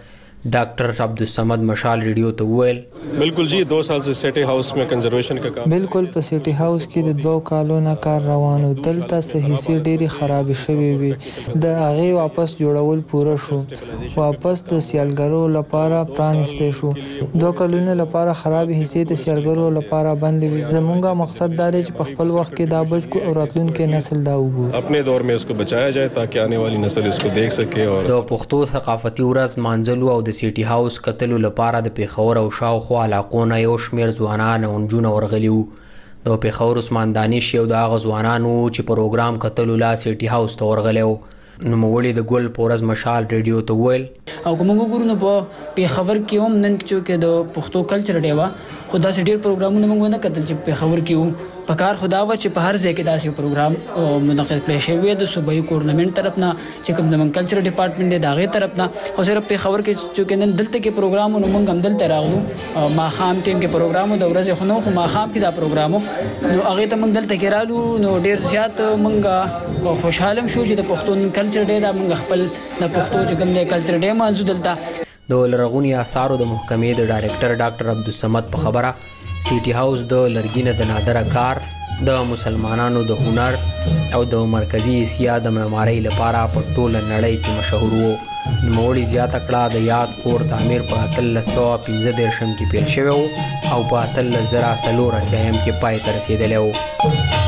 डॉक्टर अब्दुलसमद मशाल रेडियो ته وویل बिल्कुल जी दो साल से सिटी हाउस में कंजर्वेशन का काम बिल्कुल په سټي هاوس کې د دوه کالو نه کار روانو دلته صحیح ډيري خراب شوي وي د هغه واپس جوړول پوره شو واپس د سیالګرو لپاره پرانستې شو دوه کلونو لپاره خراب حصے د سیالګرو لپاره بند وي زموږه مقصد دا دی چې په خپل وخت کې دا بچ کو او راتلونکي نسل دا وګوري अपने दौर में इसको बचाया जाए ताकि आने वाली नस्ल इसको देख सके और د پښتو ثقافتي ورځ مانځلو او د سټي هاوس کتلو لپاره د پیښور او شاوخوا علاقونه یو شمیر ځوانان او نجونه ورغلیو د پیښور عثمان دانش یو د هغه ځوانانو چې پروګرام کتلو لا سټي هاوس ته ورغلیو نو مولي د ګل پورز مشال ریډیو ته ویل او کومه ګورو نو په پیښور کې هم نن چې د پښتو کلچر ډیوا خدا سي ډیر پروګرامونه موږ نه کتل چې پیښور کې وو پکار خدا و چې په هر ځای کې داسې پروګرام منعقد کړي شوی د صوبایي ګورنمنت طرف نه چې کوم د کلچر ډپارټمنټ دی داغه طرف نه خو صرف په خبر کې چې نن دلته کې پروګرام نو موږ هم دلته راغلو ما خام ټیم کې پروګرام د ورځې خو نو خو ما خام کې دا پروګرام نو هغه ته موږ دلته کې رالو نو ډیر زیات موږ خوشاله شو چې د پښتون کلچر ډے دا موږ خپل د پښتو چې کوم د کلچر ډے مانځو دلته د لرغونی آثارو د محکمې د ډایرکټر ډاکټر عبدالصمد په خبره سټي هاوس د لرګینه د نادره کار د مسلمانانو د هنر او د مرکزی اسیا د معمارۍ لپاره په ټوله نړۍ کې مشهور وو نوموړي زیاته کړه د یاد کور تعمیر په اتلس سوه پنځه دېرشم کې پیل شوی و او په اتلس زره څلور اتیایم کې پای ته رسېدلی و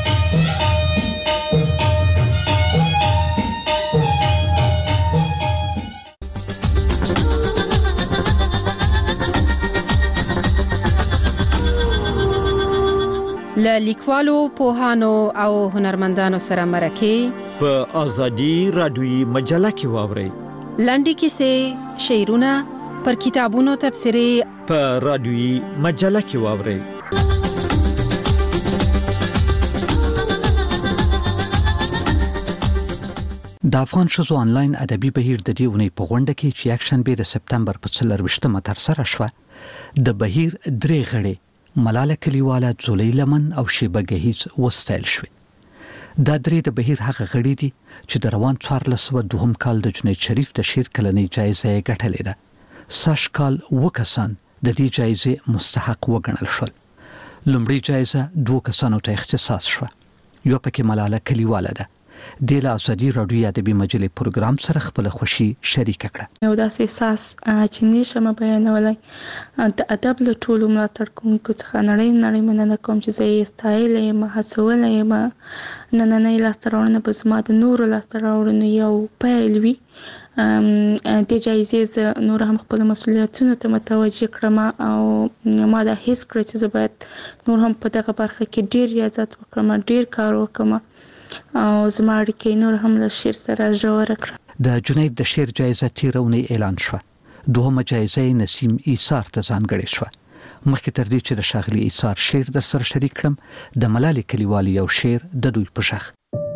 له لیکوالو پوهانو او هنرمندانو سره مرکه په ازادي رادیوي مجله کې واورئ لنډې کیسې شعرونه پر کتابونو تبصرې په رادیوي مجله کې واورئ د افغان شوزو انلاین ادبي بهیر د دې ونې په غونډه کې چې اکشن به د سپتمبر په څلرويشتمه تر سره شوه د بهیر درې غړي ملاله کلیواله زولۍ لمن او شیبه گهیز وستایل شوې دا درې د بهیر هغه غړي دي چې د روان څوارلس سوه دوهم کال د جنید شریف د شعر کلنۍ جایزه یې ګټلې ده سږ کال اووه کسان د دې جایزې مستحق وګڼل شول لومړۍ جایزه دوه کسانو ته اختصاص شوه یو پکې ملاله کلیواله ده د ازادي رادیو ادبي مجلې پروګرام سره خپل خوشي شریک کړه یو داسې احساس چې نشم بیانولای د ادب له ټولو ملاتړ کوونکو څخه نړۍ نړۍ مننه کوم چې زه یې ستایلې یم هڅولې یم نننۍ لاسته راوړنه به زما د نورو لاسته راوړنو یو پیل وي د جایزې زه نور هم خپل مسؤلیتونو ته متوجه کړم او ما دا حس کړ چې زه باید نور هم په دغه برخه کې ډیر ریاضت وکړم ډیر کار وکړم او زما اړیکې نور هم له شعر سره ژوره کړم د جنید د شعر جایزه تیرونی اعلان شوه دوهمه جایزه نسیم ایثار ته ځانګړې شوه مخکې تر دې چې د شاغلي ایثار شعر در سره شریک کړم د ملالي کلیوالي یو شعر د دوی په شخ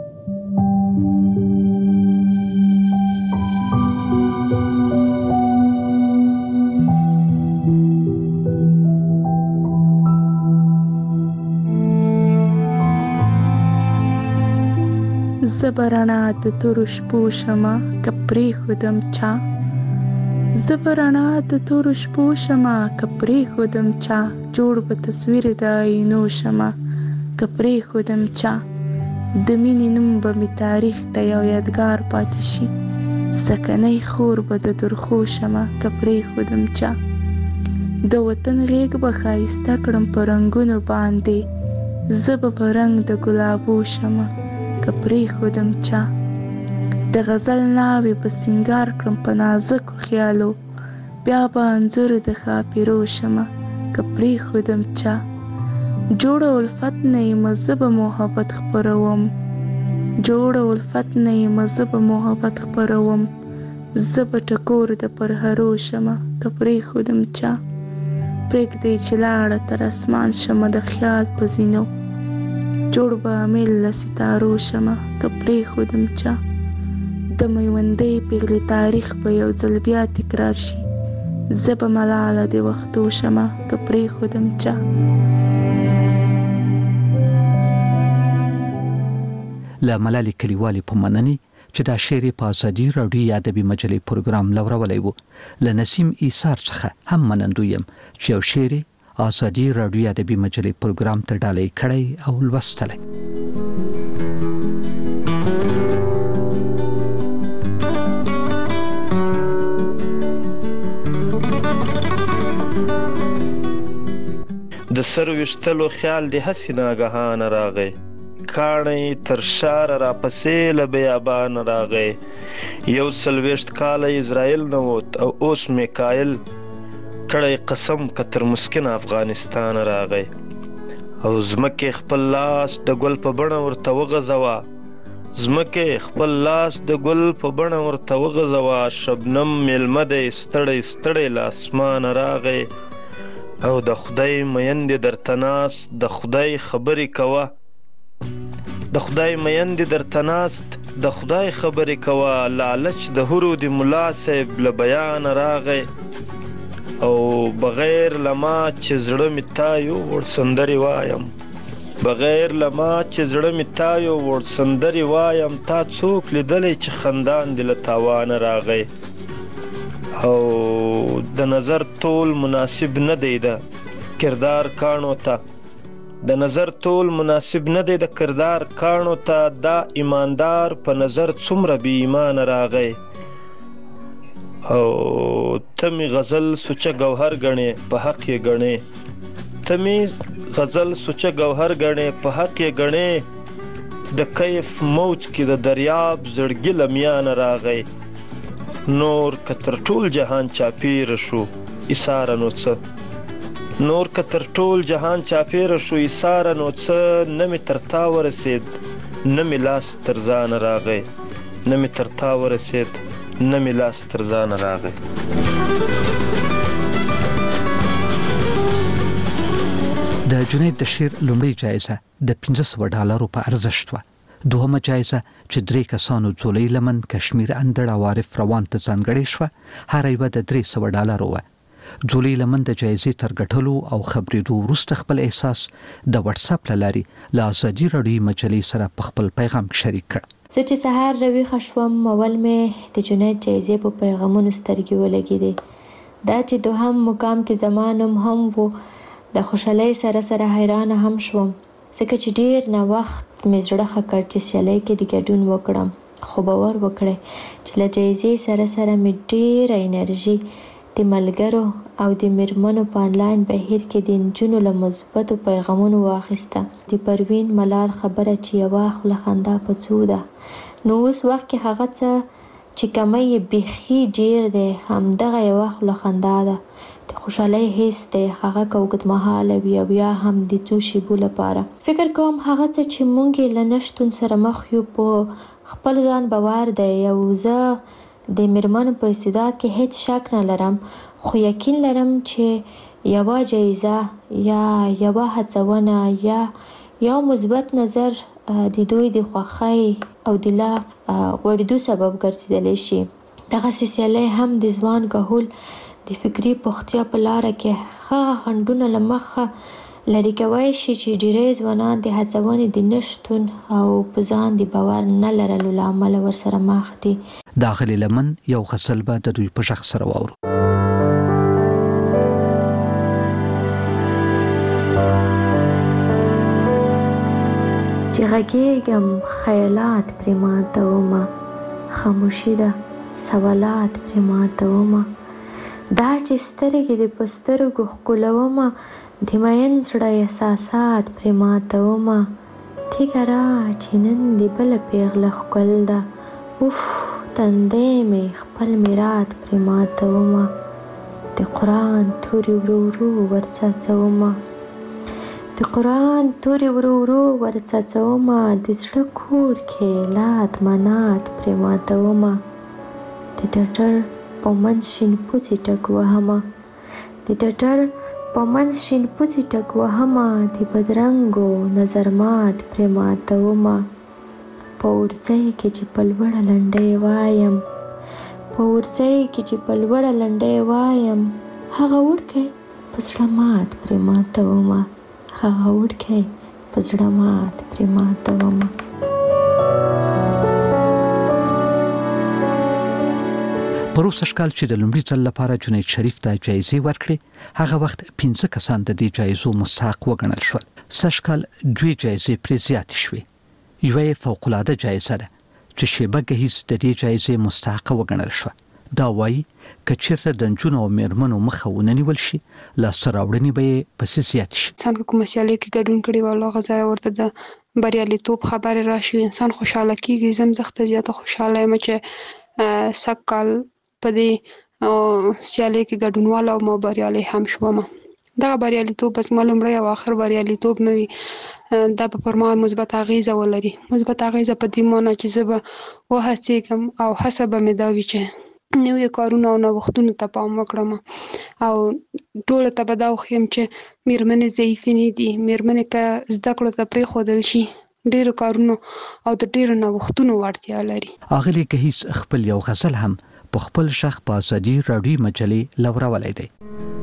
زبرنا د تورو شپو شمه کپری خودم چا زبرنا د تورو شپو شمه کپری خودم چا جوړ به تصویر د عینو شمه کپری خودم چا د مینې نوم به می تاریخ ته یو یادګار پاتې شي سکنۍ خور به د درخو شمه کپری خودم چا د وطن غیږ به ښایسته کړم په رنګونو باندې زه به په رنګ د ګلابو شمه کپری خودم چا د غزل ناوې په سنگار کړم په نازکو خیالو بیا به انځور د خاپیرو شمه کپری خودم چا جوړه الفت نه یم زه به محبت خپروم جوړه الفت نه یم زه به محبت خپروم زه به ټکور د پرهرو شمه کپری خودم چا پرېږدی چې لاړه تر اسمان شمه د خیال په زینو جوړ به امیل له ستارو شمه کپری خودم چا د میوندۍ پیغلې تاریخ به یو ځل بیا تکرار شي زه به ملاله د وختو شمه کپری خودم چا له ملالي کلیوالي په مننې چې دا شعر په ازادي راډیو یا ادبي مجلې پروګرام لورولای وو. ل نسیم ایثار څخه هم منندویم چې یو شعر ازادي راډیو یا ادبي مجلې پروګرام ته ډالۍ کړی او لوستلی. د سر وشتلو خیال دی هسې ناګهانه راغی، کاڼی تر شاره را پسې له بیابان راغی. یو څلوېښت کاله اسرائیل نه ووت او اوس میکایل کړی قسم که تر مسکین افغانستان راغی. او ځمکې خپل لاس د ګل په بڼه ورته وغځوه، ځمکې خپل لاس د ګل په بڼه ورته وغځوه. شبنم میلمه دی ستړی ستړی له اسمانه راغی. او د خدای میندې درته ناست د خدای خبرې کوه، د خدای میندې درته ناست د خدای خبرې کوه. لالچ د هرو د ملا صاحب له بیانه راغی. او بغیر له ما چې زړه مې تا یو وړ سندرې وایم، بغیر له ما چې زړه مې تا یو وړ سندرې وایم. تا څوک لیدلی چې خندان دې له تاوانه راغی. او د نظر تول مناسب نه دی د کردار کاڼو ته، د نظر تول مناسب نه دی د کردار کاڼو ته. دا ایماندار په نظر څومره بې ایمانه راغی. او ته مې غزل سوچه ګوهر ګڼې په حق یې ګڼې، ته مې غزل سوچه ګوهر ګڼې په حق یې ګڼې. د کیف موج کې د دریاب زړګي له میانه راغی. نور که تر ټول جهان چاپیره شو ایثاره نو څه، نور که تر ټول جهان چاپیره شو ایثاره نو څه. نه مې تر تا ورسېد نه مې لاس تر ځانه راغی، نه مې تر تا ورسېد نه مې لاس تر ځانه راغی. د جنید د شعر لومړۍ جایزه د پنځه سوه ډالرو په ارزښت وه. دوهمه جایزه چې درې کسانو ځولۍ لمن کشمیر اندړ او عارف روان ته ځانګړې شوه، هر یوه د درې سوه ډالرو وه. ځولۍ لمن د جایزې تر ګټلو او خبرېدو وروسته خپل احساس د واتساپ له لارې له ازادي راډیو مجلې سره په خپل پیغام کې شریک کړ. زه چې سهار راویښه شوم، اول مې د جنید جایزې په پیغامونو سترګې ولګېدې. دا چې دوهم مقام کې زما نوم هم و، د خوشحالۍ سره سره حیرانه هم شوم، ځکه چې ډېر ناوخت مې زړه ښه کړ چې سیالۍ کې د ګډون وکړم. خو باور وکړئ چې له جایزې سره سره مې ډېره انرژي د ملګرو او د میرمنو په آنلاین بهیر کې د نجونو له مثبتو پیغامونو واخیسته. د پروین ملال خبره چې یوه خوله خندا په څو ده، نو اوس وخت کې هغه څه چې کمی یې بیخي ډېر دی همدغه یوه خوله خندا ده. د خوشحالۍ حس دی، هغه که اوږدمهاله وي او یا هم د څو شیبو لپاره. فکر کوم هغه څه چې موږ یې له نشتون سره مخ یو په خپل ځان باور دی. او زه د میرمنو په استعداد کې هیڅ شک نه لرم، خو یقین لرم چې یوه جایزه یا یوه هڅونه یا یو مثبت نظر د دوی د خوښۍ او د لا غوړېدو سبب ګرځېدلی شي. دغسې سیالۍ هم د ځوان کهول د فکري پختیا په لاره کې ښه خنډونه له مخه لرې کوی شي چې ډېری ځوانان د هڅونې د نشتون او په ځان د باور نه لرلو له امله ورسره مخ دي. د اغلې لمن یو غزل به د دوی په غږ سره واورو. چې غږېږم خیالات پرې ماتومه، خاموشي ده سوالات پرې ماتومه. دا چې سترګې دې په سترګو ښکلومه، د مین زړه احساسات پرې ماتومه. تیږه را چې نن دې بله پیغله ښکل ده، اوف تندی مې خپل میرات پرې ماتومه. د قرآن تورې ورو ورو ورڅڅومه، د قرآن تورې ورو ورو ورڅڅومه. د زړه کور کې لات منات پرې ماتومه. د ډټر په منځ شین پوڅې ټک وهمه، د ډټر په منځ شین پوڅې ټک وهمه. د بدرنګو نظر مات پرې ماتومه. په ورځی کې چې په لوړه لنډۍ وایم، په ورځی کې چې په لوړه لنډۍ وایم. هغه وړکی په زړه مات پرې ماتومه، هغه وړکی په زړه مات پرې ماتومه. پروسه کال چې د لومړي ځل لپاره جنید شریف ته جایزې ورکړې هغه وخت پنځه کسان د دې جایزو مستحق وګڼل شول. سږکال دوی جایزې پرې زیاتې شوې. یوه یې فوق العاده جایزه ده چې شیبه ګهیځ د دې جایزې مستحق وګڼل شوه. دا وایي که چېرته د نجونو او میرمنو مخه ونه نیول شي لاسته راوړنې به یې پسې زیاتې شي. انسان که کومه سیالۍ کې ګډون کړی وي او هغه ځایه ورته د بریالیتوب خبرې راشي انسان خوشحاله کېږي. زه هم زښته زیاته خوشحاله یم چې سږ کال په دې سیالۍ کې ګډونواله او ما بریالی هم شوم. دغه بریالیتوب بس ما لومړی او آخر بریالیتوب نه وي، دا به پر ما مثبت اغیزه ولري. مثبت اغیزه په دې معنی چې زه به وهڅېږم او هڅه به مې دا وي چې نوي کارونه او نوښتونو ته پام وکړم او ټولو ته به دا وښیم چې میرمنې ضعیفې نه دي. میرمنې که زده کړو ته پرېښودل شي ډېرو کارونو او د ډېرو نوښتونو وړتیا لري. اغلې ګهیځ خپل یو غزل هم په خپل شخ په ازادي راډیو مجلې لورولی دی.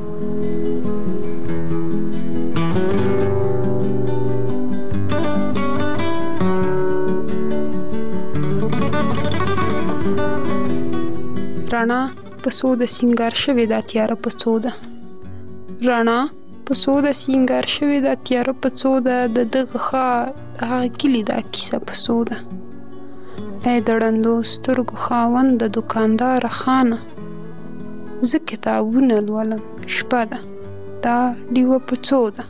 رڼا په څو د سینګار شوې دا تیاره په څو ده. رڼا په څو د سینګار شوې دا تیاره په څو ده. د دغه ښار د هغه کلي دا کیسه په څو ده. ای د ړندو سترګو خاوند د دوکانداره خانه زه کتابونه لولم شپه ده دا ډیوه په څو ده.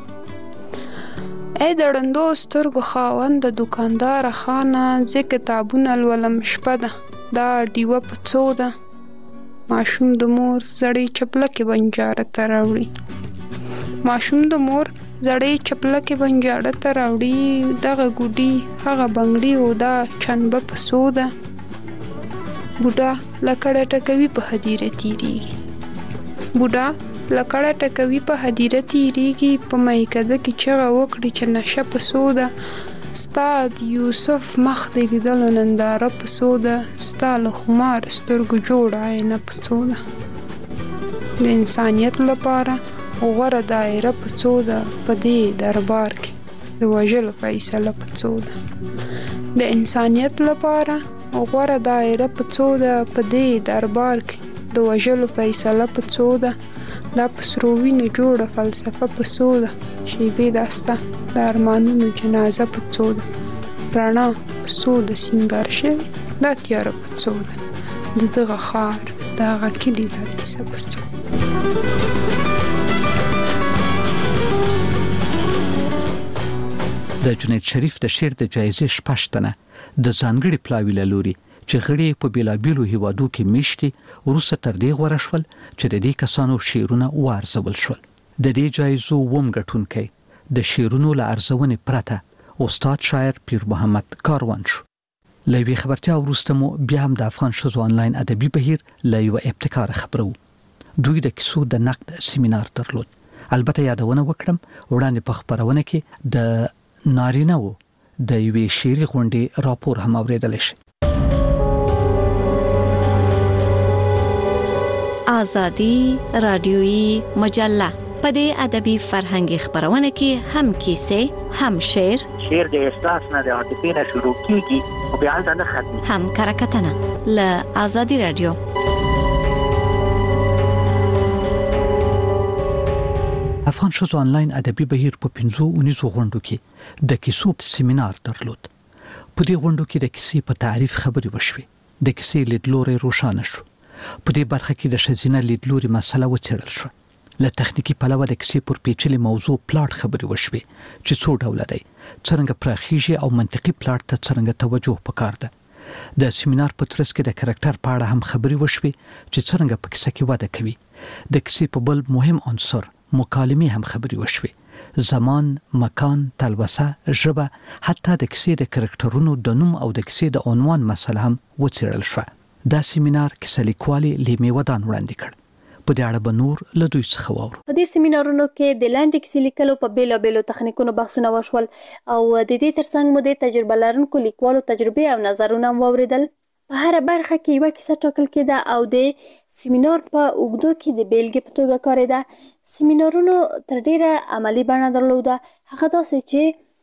ای د ړندو سترګو خاوند د دوکانداره خانه زه کتابونه لولم شپه ده دا ډیوه په څو ده. ماشوم د مور زړې چپلکې بنجاره ته راوړي. ماشوم د مور زړې چپلکې بنجاره ته راوړي. دغه ګوډي هغه بنګړي او دا چنبه په څو ده. بوډا لکړه ټکوي په هدیره تیریږي. بوډا لکړه ټکوي په هدیره تیریږي. په میکده کې چغه وکړي چې نشه په څو ده. ستا د یوسف مخ د لیدلو ننداره په څو ده. ستا له خمار سترګو جوړه آینه په څو ده. د انسانیت لپاره غوره دایره په څو ده. په دې دربار کې د وژلو فیصله په څو ده. د انسانیت لپاره غوره دایره په څو ده. په دې دربار کې د وژلو فیصله په څو ده. دا په سرو وینو جوړه فلسفه په څو ده. شیبې داسته د ارمانونو جنازه په څو ده. رڼا په څو د سینګار شوې دا تیاره په څو ده. د دغه ښار د هغه کلي دا کیسه په څو. د جنید شریف د شعر د جایزې شپږ تنه د ځانګړي پلاوي له لوري چې غړي په بیلابیلو هیوادو کې میشتي وروسته تر دې غوره شول چې د دې کسانو شعرونه وارزول شول. د دې جایزو ووم ګټونکی د شعرونو له ارزونې پرته استاد شاعر پیر محمد کاروان شو. له یوې خبرتیا وروسته مو بیا هم د افغان ښځو آنلاین ادبي بهیر له یوه ابتکاره خبره وو. دوی د کیسو د نقد سیمینار درلود. البته یادونه وکړم وړاندې په خپرونه کې د نارینه وو د یوې شعري غونډې راپور هم اوریدلی شي. آزادی رادیویی مجله په دې ادبي فرهنګي خبرونه کې هم کیسې هم شعر شعر د احساس نه د عاطفې نه شروع کیږي او بیا هلته نه ختمي هم کرکټنه له آزادی رادیو. افغان ښځو آنلاین ادبي بهیر په پنځو اونیزو غونډو کې د کیسو سیمینار درلود. په دې غونډو کې د کیسې په تعریف خبرې وشوې. د کیسې لیدلوري روښانه شو. په دې برخه کې د ښځینه لیدلوري مسله وڅېړل شوه. له تخنیکی پلوه د کیسې پر پیچلي موضوع پلاټ خبرې وشوې چې څو ډوله دی، څرنګه پراخیږي او منطقي پلاټ ته څرنګه توجه پکار ده. د سیمینار په ترڅ کې د کرکټر په اړه هم خبرې وشوې چې څرنګه په کیسه کې وده کوي. د کیسې په بل مهم عنصر مکالمې هم خبرې وشوې. زمان، مکان، تلوسه، ژبه، حتی د کیسې د کرکټرونو د نوم او د کیسې د عنوان مسله هم وڅېړل شوه. دا سیمینار کیسه لیکوالې لیمې ودان وړاندې کړ. په دې اړه به نور له دوی څخه واورو. په دې سیمینارونو کې د لاندې کیسې لیکلو په بیلابیلو تخنیکونو بحثونه وشول او د دې ترڅنګ مو د تجربه لرونکو لیکوالو تجربې او نظرونه هم واورېدل. په هره برخه کې یوه کیسه ټاکل کېده او د سیمینار په اوږدو کې د بیلګې په توګه کارېده. سیمینارونو تر ډیره عملي بڼه درلوده. هغه داسې چې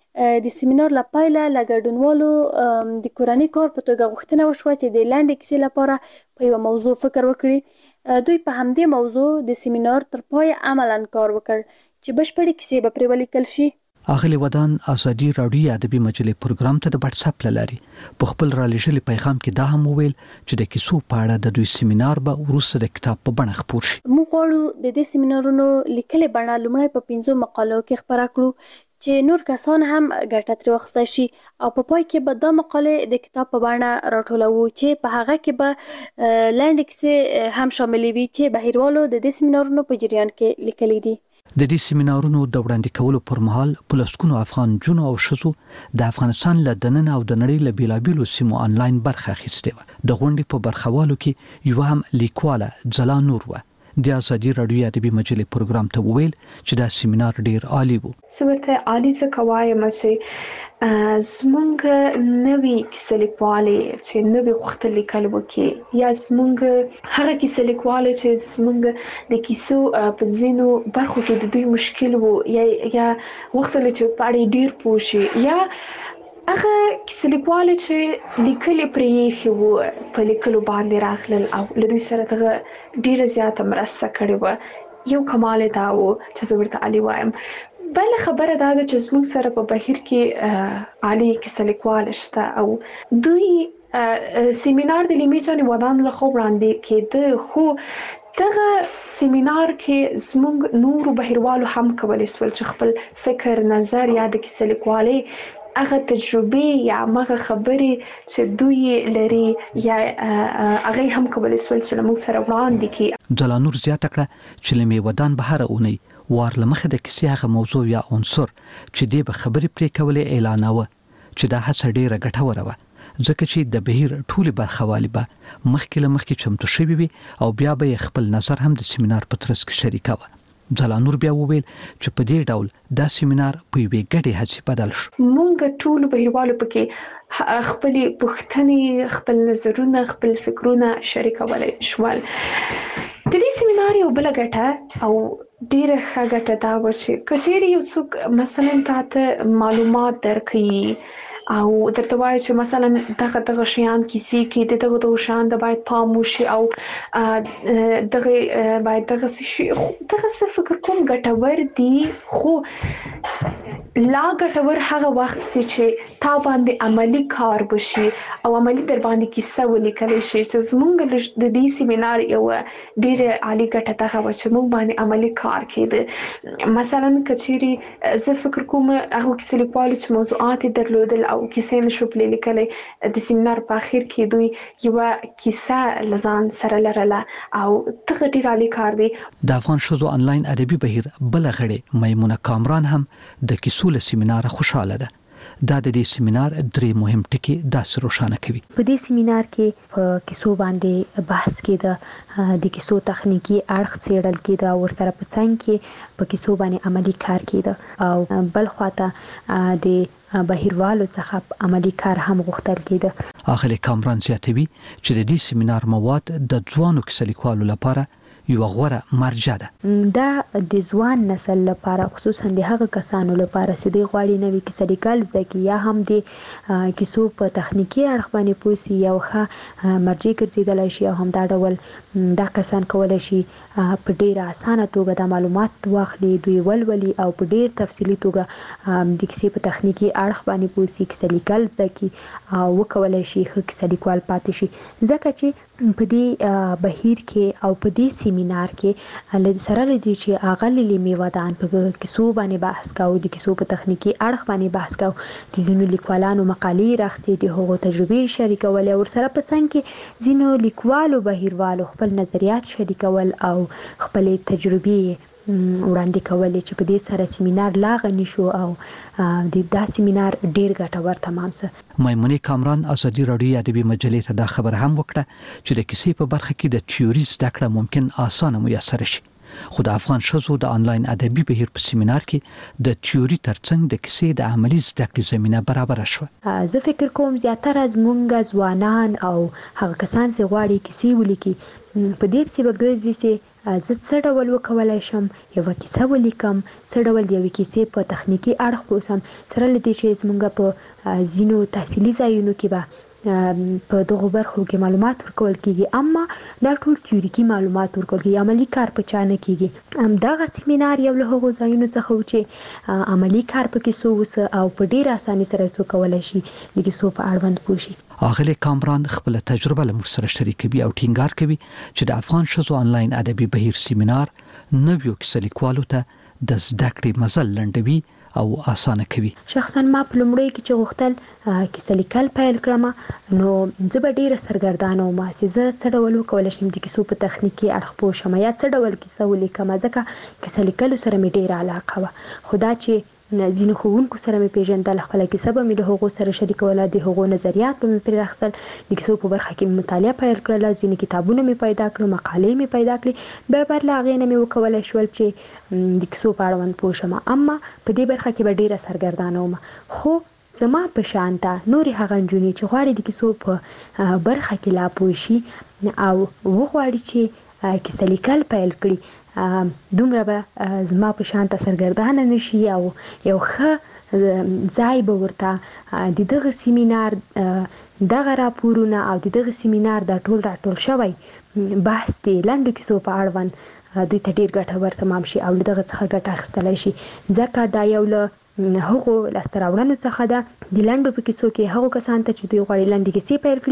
د سیمینار لپاره له ګډونوالو د کورنۍ کار په توګه غوښتنه وشوه چې د لنډې کیسې لپاره په یوه موضوع فکر وکړي. دوی په همدې موضوع د سیمینار تر پای عملاً کار وکړ چې بشپړې کیسې به پرې ولیکل شي. اغلی ودان ازادي راډیو ادبي مجلې پروګرام ته د واتس اپ لاري په خپل را لېږلي پیغام کې دا هم وویل چې د کیسو په اړه د دوی سیمینار به وروسته د کتاب په بڼه خپور شي. موږ غواړو د دې سیمینارونو لیکلې بڼه لومړی په پنځو مقالو کې خپره کړو چې نور کسان هم ګټه ترې واخیستی شي او په پای کې به دا مقالې د کتاب په بڼه راټولوو چې په هغه کې به لنډې کیسې هم شاملې وي چې بهیروالو د دې سیمینارونو په جریان کې لیکلي دي. د دې سیمینارونو د وړاندې کولو پر مهال په لسګونو افغان جنو او ښځو د افغانستان له دننه او د نړۍ له بیلابیلو سیمو آنلاین برخه اخیستې وه. د غونډې په برخوالو کې یوه هم لیکواله ځلا نور وه. د ازادي راډیو ادبي مجلې پروګرام ته وویل چې دا سیمینار ډیر عالی و. سمته عالی ځکه وایم چې زمونږ نوې کیسه لیکوالې چې نوې غوښتل لیکل وکړي یا زمونږ هغه کیسه لیکواله چې زمونږ د کیسو په ځینو برخو کې د دوی مشکل وو یا یا غوښتل چې په اړه ډیر پوه شي یا هغه کیسه لیکواله چې لیکل پرې ایښي وو په لیکلو باندې راغلل او له دوی سره دغه ډیره زیاته مرسته کړې وه. یو کمال دا و چې زه ورته عالي وایم. بله خبره دا ده چې زموږ سره په بهیر کې عالي کیسه لیکواله شته او دوی سیمینار د لیمې جان ودان لخوا وړاندې کېده خو دغه سیمینار کې زموږ نورو بهیروالو هم کولی سول چې خپل فکر نظر یا د کیسه لیکوالۍ هغه تجربه یا هغه خبرې چې دوی لري یا هغه هم کولی سول چې موږ سره وړاندې کړي. ځلانور زیاته کړه چې له میودان به هره اونۍ وار له مخې د کیسې هغه موضوع یا عنصر چې دی به خبرې پرې کولې اعلانوه چې دا هڅه ډیره ګټوره وه ځکه چې د بهیر ټولې برخوالې به مخکې له مخکې چمتو شوي وي او بیا به یې خپل نظر هم د سیمینار په ترڅ کې شریکوه. ځلانور بیا وویل چې په دې ډول دا سیمینار په یوې ګډې هڅې بدل شو. مونږ ټول بهیروالو پکې خپل پوښتنې خپل نظرونه خپل فکرونه شریکولی شول. د دې سیمینار یو بله ګټه او ډیره ښه ګټه دا وه چې که چیرې یو څوک مثلا تاته معلومات درکوي او درته وایي چې مثلا دغه دغه شیان کیسې کې د دغه دغه شیان د باید پام وشي او دغه باید دغه شي دغه څه فکر کوم ګټور دي خو لا ګټور هغه وخت چې تا باندې عملی کار وشي او عملی در باندې کیسه ولیکلی شي چې زمونږ د دې سیمینار یو ډیره عالی ګټه دغه وه چې موږ باندې عملی کار کېده. مثلا که چیرې زه فکر کوم هغو کیسه لیکوالو چې موضوعات یې درلودل او کیسې نشو پرې لیکلی د سیمینار په اخر کې دوی یوه کیسه له ځان سره لرله او دغه ډېر عالي کار دی. د افغان ښځو انلاین ادبي بهیر بله غړې میمونه کامران هم د کیسو له سیمیناره خوشحاله ده. دا د دې سیمینار درې مهم ټکي داسې روښانه کوي. په دې سیمینار کې په کیسو باندې بحث کېده، د کیسو تخنیکی اړخ څېړل کېده او ورسره په څنګ کې په کیسو باندې عملی کار کېده او بل خواته د بهیروالو څخه عملی کار هم غوښتل کېده. اغلی کامران زیاتوي چې د دې سیمینار مواد د ځوانو کیسه لیکوالو لپاره یو غوره مرجع ده. دا د ځوان نسل لپاره خصوصا د هغه کسانو لپاره چې د غواړي نوې کیسه لیکل زده کړي یا هم د کیسو په تخنیکی اړخ باندې پوه سي یو ښه مرجع ګرځېدلی شي او هم دا ډول دا کسان کولی شي په ډېره اسانه توګه د معلومات واخلي، دوی ولولي او په ډېر تفصیلي توګه د کیسې په تخنیکی اړخ باندې پوه سي، کیسه لیکل زده کړي او وکولی شي ښه کیسه لیکوال پاتې شي. ځکه چې په دې بهیر کې او په دې سیمینار کې سره لدی چې اغلی لیمې ودان په کیسو باندې بحث کاوه، د کیسو په تخنیکی اړخ باندې بحث کاوه، د ځینو لیکوالانو مقالې راخستې، د هغو تجربې شریکول او ورسره په څنګ کې ځینو لیکوالو بهیروالو خپل نظریات شریکول او خپل تجربې وړاندې کولې چې په دې سره سیمینار لا غني شو او د دا سیمینار ډیر ګټور تمام سه. میمونې کامران ازادي راډیو ادبي مجلې ته دا خبر هم وکړه چې د کیسې په برخه کې د تیوري زده کړه ممکن اسانه میسر شي، خو د افغان ښځو د انلاین ادبي بهیر په سیمینار کې د تیوري ترڅنګ د کیسې د عملی زده کړې زمینه برابر شوه. زه فکر کوم زیاتره زمونږ ځوانان او هغه کسان چې غواړي کیسې ولیکي په دې پسې به ګرځي چې زه څه ډول وکولای شم یوه کیسه ولیکم، څه ډول د یوې کیسې په تخنیکي اړخ پوسم، سره له دې چې زموږ په ځینو تحصیلي ځایونو کې به په دغو برخو کې معلومات ورکول کیږي، اما دا ټول تیوریکي معلومات ورکول کیږي، عملی کار په چا نه کیږي. همدغه سیمینار یو له هغو ځایونو څخه و چې عملی کار پکې څه وسه او په ډېره اسانۍ سره څوک کولی شي د کیسو په اړوند پوه شي. اغلی کامران خپل تجربه له موږ سره شریکوي او ټینګار کوي چې د افغان ښځو آنلاین ادبي بهیر سیمینار نویو کیسه لیکوالو ته د زده کړې مزل لنډوي او اسانه کوي. شخصا ما په لومړي کې چې غوښتل کیسه لیکل پیل کړم نو زه به ډېره سرګردانه وم چې زه څه ډول وکولی شم د کیسو په تخنیکي اړخ پوه شم یا څه ډول کیسه ولیکم، ځکه کیسه لیکلو سره مې ډېره علاقه وه. خو دا چې ځینو ښوونکو سره مې پیژندل، خپله کیسه به مې له هغو سره شریکوله، د هغو نظریات به مې پرې اخیستل، د کیسو په برخه کې مې مطالعه پیل کړله، ځینې کتابونه مې پیدا کړل، مقالې مې پیدا کړې، بیا بر له هغې نه مې وکولی شول چې د کیسو په اړوند پوه شم. اما په دې برخه کې به ډېره سرګردانه وم. خو زما په شان ته نورې هغه نجونې چې غواړي د کیسو په برخه کې لا پوه شي او وغواړي چې کیسه لیکل پیل کړي، دومره به زما په شان ته سرګردانه نشي او یو ښه ځای به ورته د دغه سیمینار دغه راپورونه او د دغه سیمینار دا ټول راټول شوی بحث د لنډو کیسو په اړوند دوی ته ډېر ګټور تمام شي او له دغه څخه ګټه اخیستلی شي، ځکه دا یو له هغو لاسته راوړنو څخه ده د لنډو په کیسو کې هغو کسان ته چې دوی غواړي لنډې کیسې پیل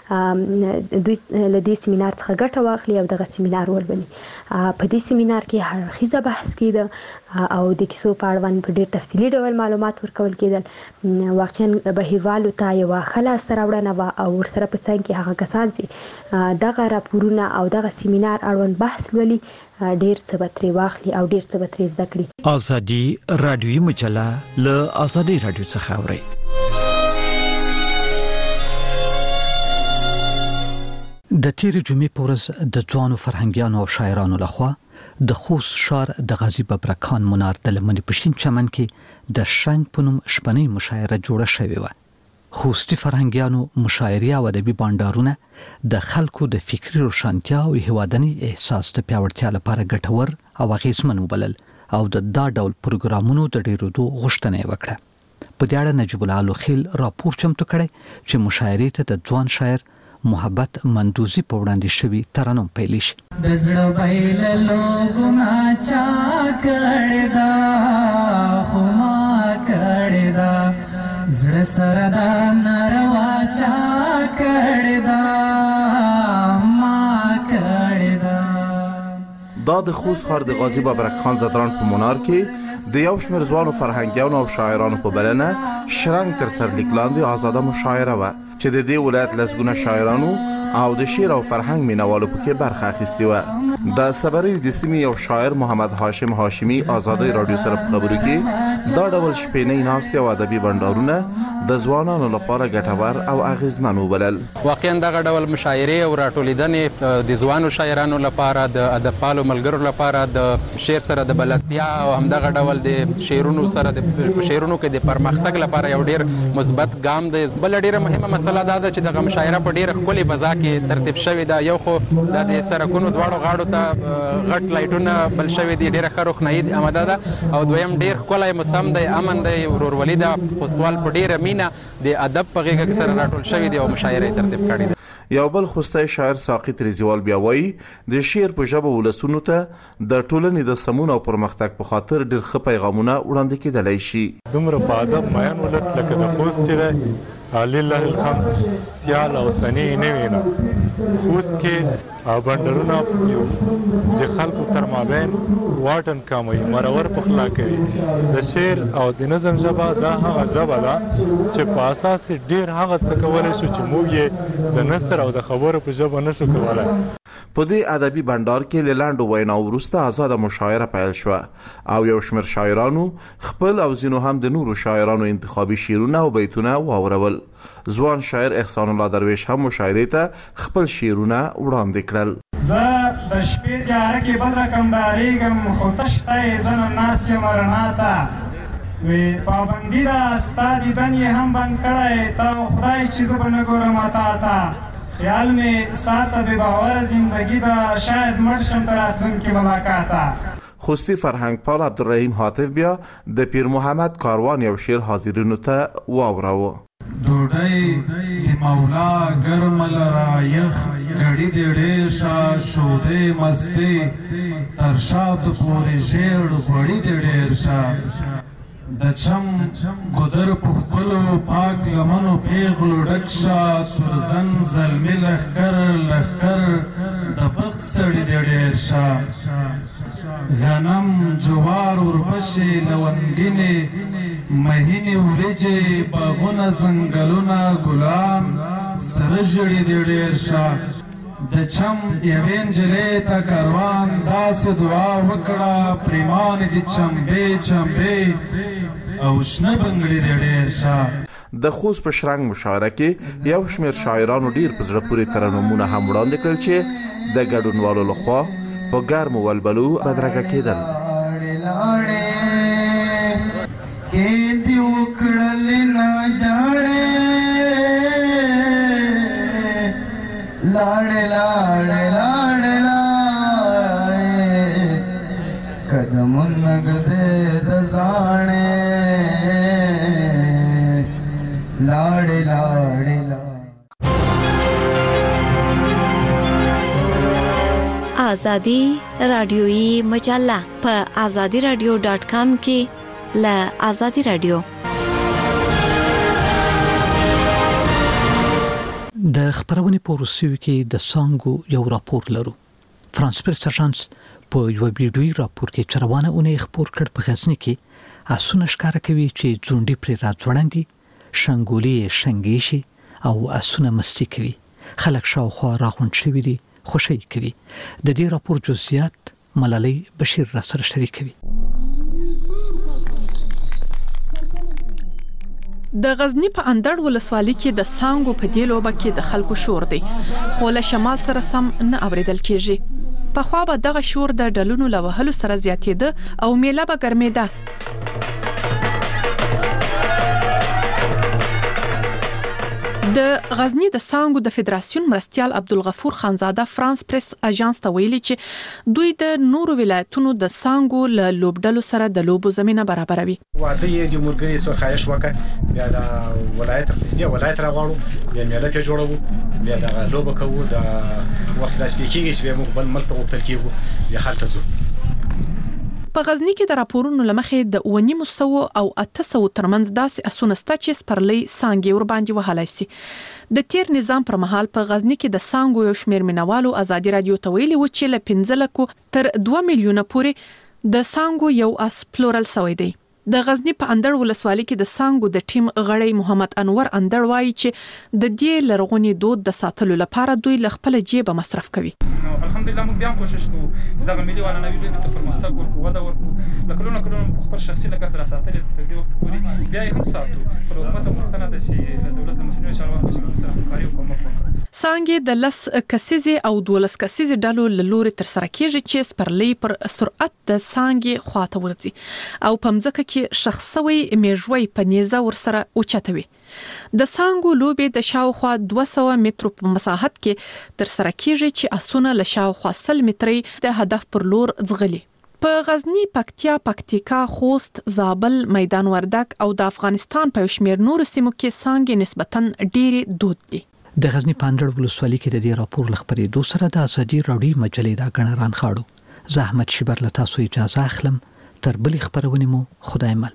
کړي دوی له دې سیمینار څخه ګټه واخلي او دغه سیمینار ولولي. په دې سیمینار کې هر اړخیزه بحث کېده او د کیسو په اړوند په ډېر تفصیلي ډول معلومات ورکول کېدل. واقعا بهیروالو ته یوه ښه لاسته راوړنه وه او ورسره په څنګ کې هغه کسان چې دغه راپورونه او دغه سیمینار اړوند بحث لولي ډېر څه به ترې واخلي او ډېر څه به ترې زده کړي. ازادي رادیوي مجله له ازادي رادیو څخه اورئ. د تیرې جمعې په ورځ د ځوانو فرهنګیانو او شاعرانو لخوا د خوست ښار د غازي ببرک خان منار د لمنې په شین چمن کې د شنګ په نوم شپنۍ مشاعره جوړه شوې وه. خوستي فرهنګیانو مشاعرې او ادبي بانډارونه د خلکو د فکري روښانتیا او هیوادني احساس د پیاوړتیا لپاره ګټور او اغېزمن وبلل او د دا ډول پروګرامونو د ډېرېدو غوښتنه یې وکړه. په دې اړه نجیب الله لوخیل راپور چمتو کړی چې مشاعرې ته د ځوان شاعر محبت مندوزي په وړاندې شوي ترانو پیل شي. د زړه بیل لوګونه چا کړی دا خو ما کړی دا زړه سره دا ناروا چا کړی دا ما کړی دا. دا د خوست ښار د غازي ببرک خان زدران په منار کې د یو شمېر ځوانو فرهنګیانو او شاعرانو په بلنه شرنګ تر سرلیک لاندې ازاده مشاعره وه چې د دې ولایت لسګونه شاعرانو او د شعر او فرهنګ مینوالو پکې برخه اخیستې وه. د صبري د سیمې یو شاعر محمد هاشم هاشمي ازادي رادیو سره په خبرو کې دا ډول شپېنۍ ناستې او ادبي بنډارونه د ځوانانو لپاره ګټور او اغیزمن وبلل. واقعا دغه ډول مشاعرې او راټولیدنې د ځوانو شاعرانو لپاره د ادبپالو ملګرو لپاره د شعر سره د بلدتیا او همدغه ډول د شعرونو سره د شعرونو کې د پرمختګ لپاره یو ډېر مثبت ګام دی. بل ډېره مهمه مسله دا ده چې دغه مشاعره په ډېره ښکلې فضا کې ترتیب شوې ده. یو خو د سرکونو دواړو غاړو ته غټ لایټونه بل شوي دي، ډېره ښه روښنایي آماده ده او دویم ډېر ښکلی موسم دی، امن دی، ورورولي ده. خوستوال په ډېره مینه د ادب په غېږه کې سره راټول شوي دي او مشاعره یې ترتیب کړې ده. یو بل خوستی شاعر ساقط رضیوال بیا وایي د شعر په ژبه ولسونو ته د ټولنې د سمون او پرمختګ په خاطر ډېر ښه پیغامونه وړاندې کېدلی شي. دومره په ادب مین ولس لکه د خوست چې دی لله الحمد سیال او سنې نه وینم. خوست کې بنډرونه د خلکو تر مابین واټن کموي، مرور پخلا کوي. د شعر او د نظم ژبه دا هغه ژبه ده چې په اساس ډېر هغه څه کولی شو چې موږ یې د نثر او د خبرو په ژبه نشو کولی. په دې ادبي بنډار کې له لنډو ویناو وروسته ازاده مشاعره پیل شوه او یو شمېر شاعرانو خپل او ځینو هم د نورو شاعرانو انتخابي شعرونه او بیتونه واورول. ځوان شاعر احسان الله درویش هم مشاعرې ته خپل شعرونه وړاندې کړل. زه د شپې تیاره کې بل رقم ډارېږم خو تش ته یې زه نن ناست یم رڼا ته وی پابندي ده ستا دیدن یې هم بند کړی ته خدای چې زه به نه ګورم تا ته خیال میں ساته بے باور زندگی دا شاید مړ شم تر راتلونکي ملاقاته. خوستی فرهنګ پال عبدالرحیم حاطف بیا د پیر محمد کاروان یو شعر حاضرینو ته واوراوه. ډوډۍ د مولا ګرم لرا یخ غړي د ډېر شا شودې مستي تر شاته پورې ژېړ غوړي د ډېر شا د چم ګودر په خپلو پاک لمنو پیغلو ډک شا تورزن زلمي لښکر لښکر د بخت سړي د ډېر شا غنم جوار ورپسې لونګینې مهینې وریجې باغونه ځنګلونه ګلان سره ژړي د ډېر شا د چم یوې نجلۍ ته کاروان داسې دعا وکړه پریمانې د چمبې چمبې او شنه بنګړي د ډېر شا. د خوست په شرنګ مشاعره کې یو شمېر شاعرانو ډېر په زړه پورې ترنمونه هم وړاندې کړل چې د ګډونوالو لخوا په ګرمو ولبلو بدرګه کېدل. لاړې لاړې لاړې لاړې قدمونه ګدې د زاڼې لاړې لاړې آزادی رادیویی مجله په آزادی رادیو ډاٹ کام کې له آزادی رادیو د خبرونې په روسیو کې د سانګو یو راپور لرو. فرانس پریس اژانس په یو ویډیویي راپور کې چروانه اونې خبر کړ په غزنی کې اسونه ښکار کوي چې ځونډي پر راځوړندي شنګولي شنګیشي او اسونه مستی کوي. خلک شاوخوا راغونډ شوي دي خوشی کوي. د دې راپور جزئیات ملالۍ بشیر را سره شریکوي. د غزنی په اندړ ولسوالۍ کې د سانګو په دی لوبه کې د خلکو شور دی خو له شمال سره سم نه اوریدل کېږي. په خوا به دغه شور د ډلونو له وهلو سره زیاتېده او میله به ګرمېده. د غزنی د سانګو د فدراسیون مرستيال عبدالغفور خانزاده فرانس پریس اژانس ته ویلي چې دوی د نورو ولایتونو د سانګو له لوبډلو سره د لوبو زمينه برابروي. واده یې د مرګري څو خواهش وکړ بیا د ولایت پرېزیدنت ولایت راغړو بیا میله په جوړو بیا د لوبه کوو د وخت د سپیکینګ چې موږ بل ملک ته وکړل کېږو بیا حالت زو. په غزنی کې د راپورونو لمخې د ونیمو سو او اته سو ترمنځ داسې اسونه ستا چې سپرلۍ سانګي ور باندې وهلای سي. د تیر نظام پر مهال په غزنی کې د سانګو یو شمیر مینوالو آزادي رادیو ته ویلي و چې ل پنځه لکو تر دوه میلیونه پورې د سانګو یو اس پلورل سوی دی. د غزنی په اندړ ولسوالۍ کې د سانګو د ټیم غړی محمد انور اندړ وایي چې د دې لرغونی دود د ساتلو لپاره دوی ل خپل جیب مصرف کوي. الحمدلله موږ بیا کوشش کوو چې دا ملي وانه ویلو ته پرمختګ ورکو ودا ورکو لکلونه کلونه خپل شخصي لګښت را ساتل تر دې وخت پورې بیا هم ساتو پر حکومت مخکنه د سي دولت مسؤلیت شامل وکړي سره همکاري کوم وکړي. سانګي د لس کسيزي او دولس کسيزي ډلو لوري تر سره کېږي چې سپرلۍ پر سرعت د سانګي خواته ورځي او پمځکه کې شخصوي میژوي پنيزه ور سره اوچتوي. د سانګو لوبې د شاوخوا دوه سوه مترو په مساحت کې تر سره کېږي چې اسونه له شاوخوا سل مترې د هدف پر لور ځغلي. په غزنی، پکتیا، پکتیکا، خوست، زابل، میدان وردګ او د افغانستان په شمیر نور سیمو کې سانګي نسبتاً ډېری دود دي. د غزنی په اندړ ولسوالۍ کې د دې راپور لخبري دوسره د ازادي راډیو مجلې دا غنران خاړو. زحمت شبر له تاسو اجازه اخلم تر بلې خبرونه مو خدای مل.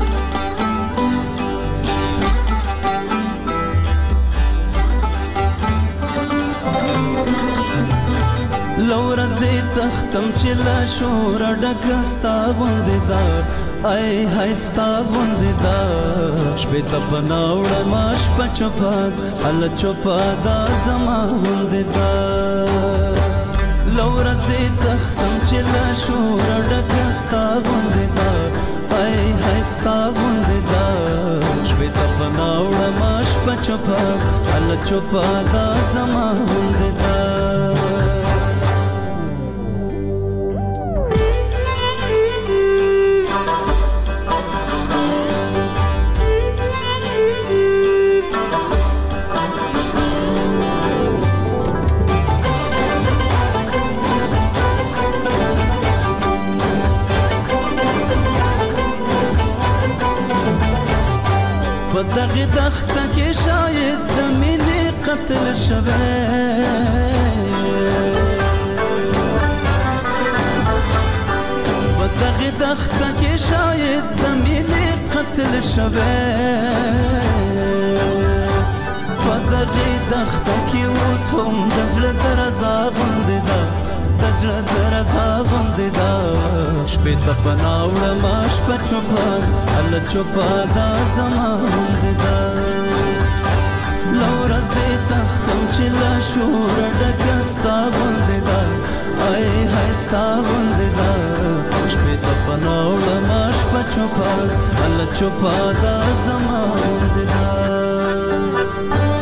لور زه تختم چې لا شور ډکستا غوندې دا ای هاي ستا غوندې دا شپې ته بناوړه ماش په چوپا ال چوپا دا زما غوندې دا لور زه تختم چې لا شور ډکستا غوندې دا ای هاي ستا غوندې دا شپې ته بناوړه ماش په چوپا ال چوپا دا زما غوندې دا په دغه دښته کې شاید د مینې قتل شوی په دغه دښته کې شاید د مینې قتل شوی په دغه دښته کې اوس هم د زړه درزا غوندې ده د زړه درزا غوندې ده شپې ته پناه وړمه شپه چوپه هله چوپه دا زما غوندې ده له ورځې تښتم چې له شوره ډکه ستا غوندې ده ای های ستا غوندې ده شپې ته پناه وړمه شپه چوپه هله چوپه دا زما غوندې ده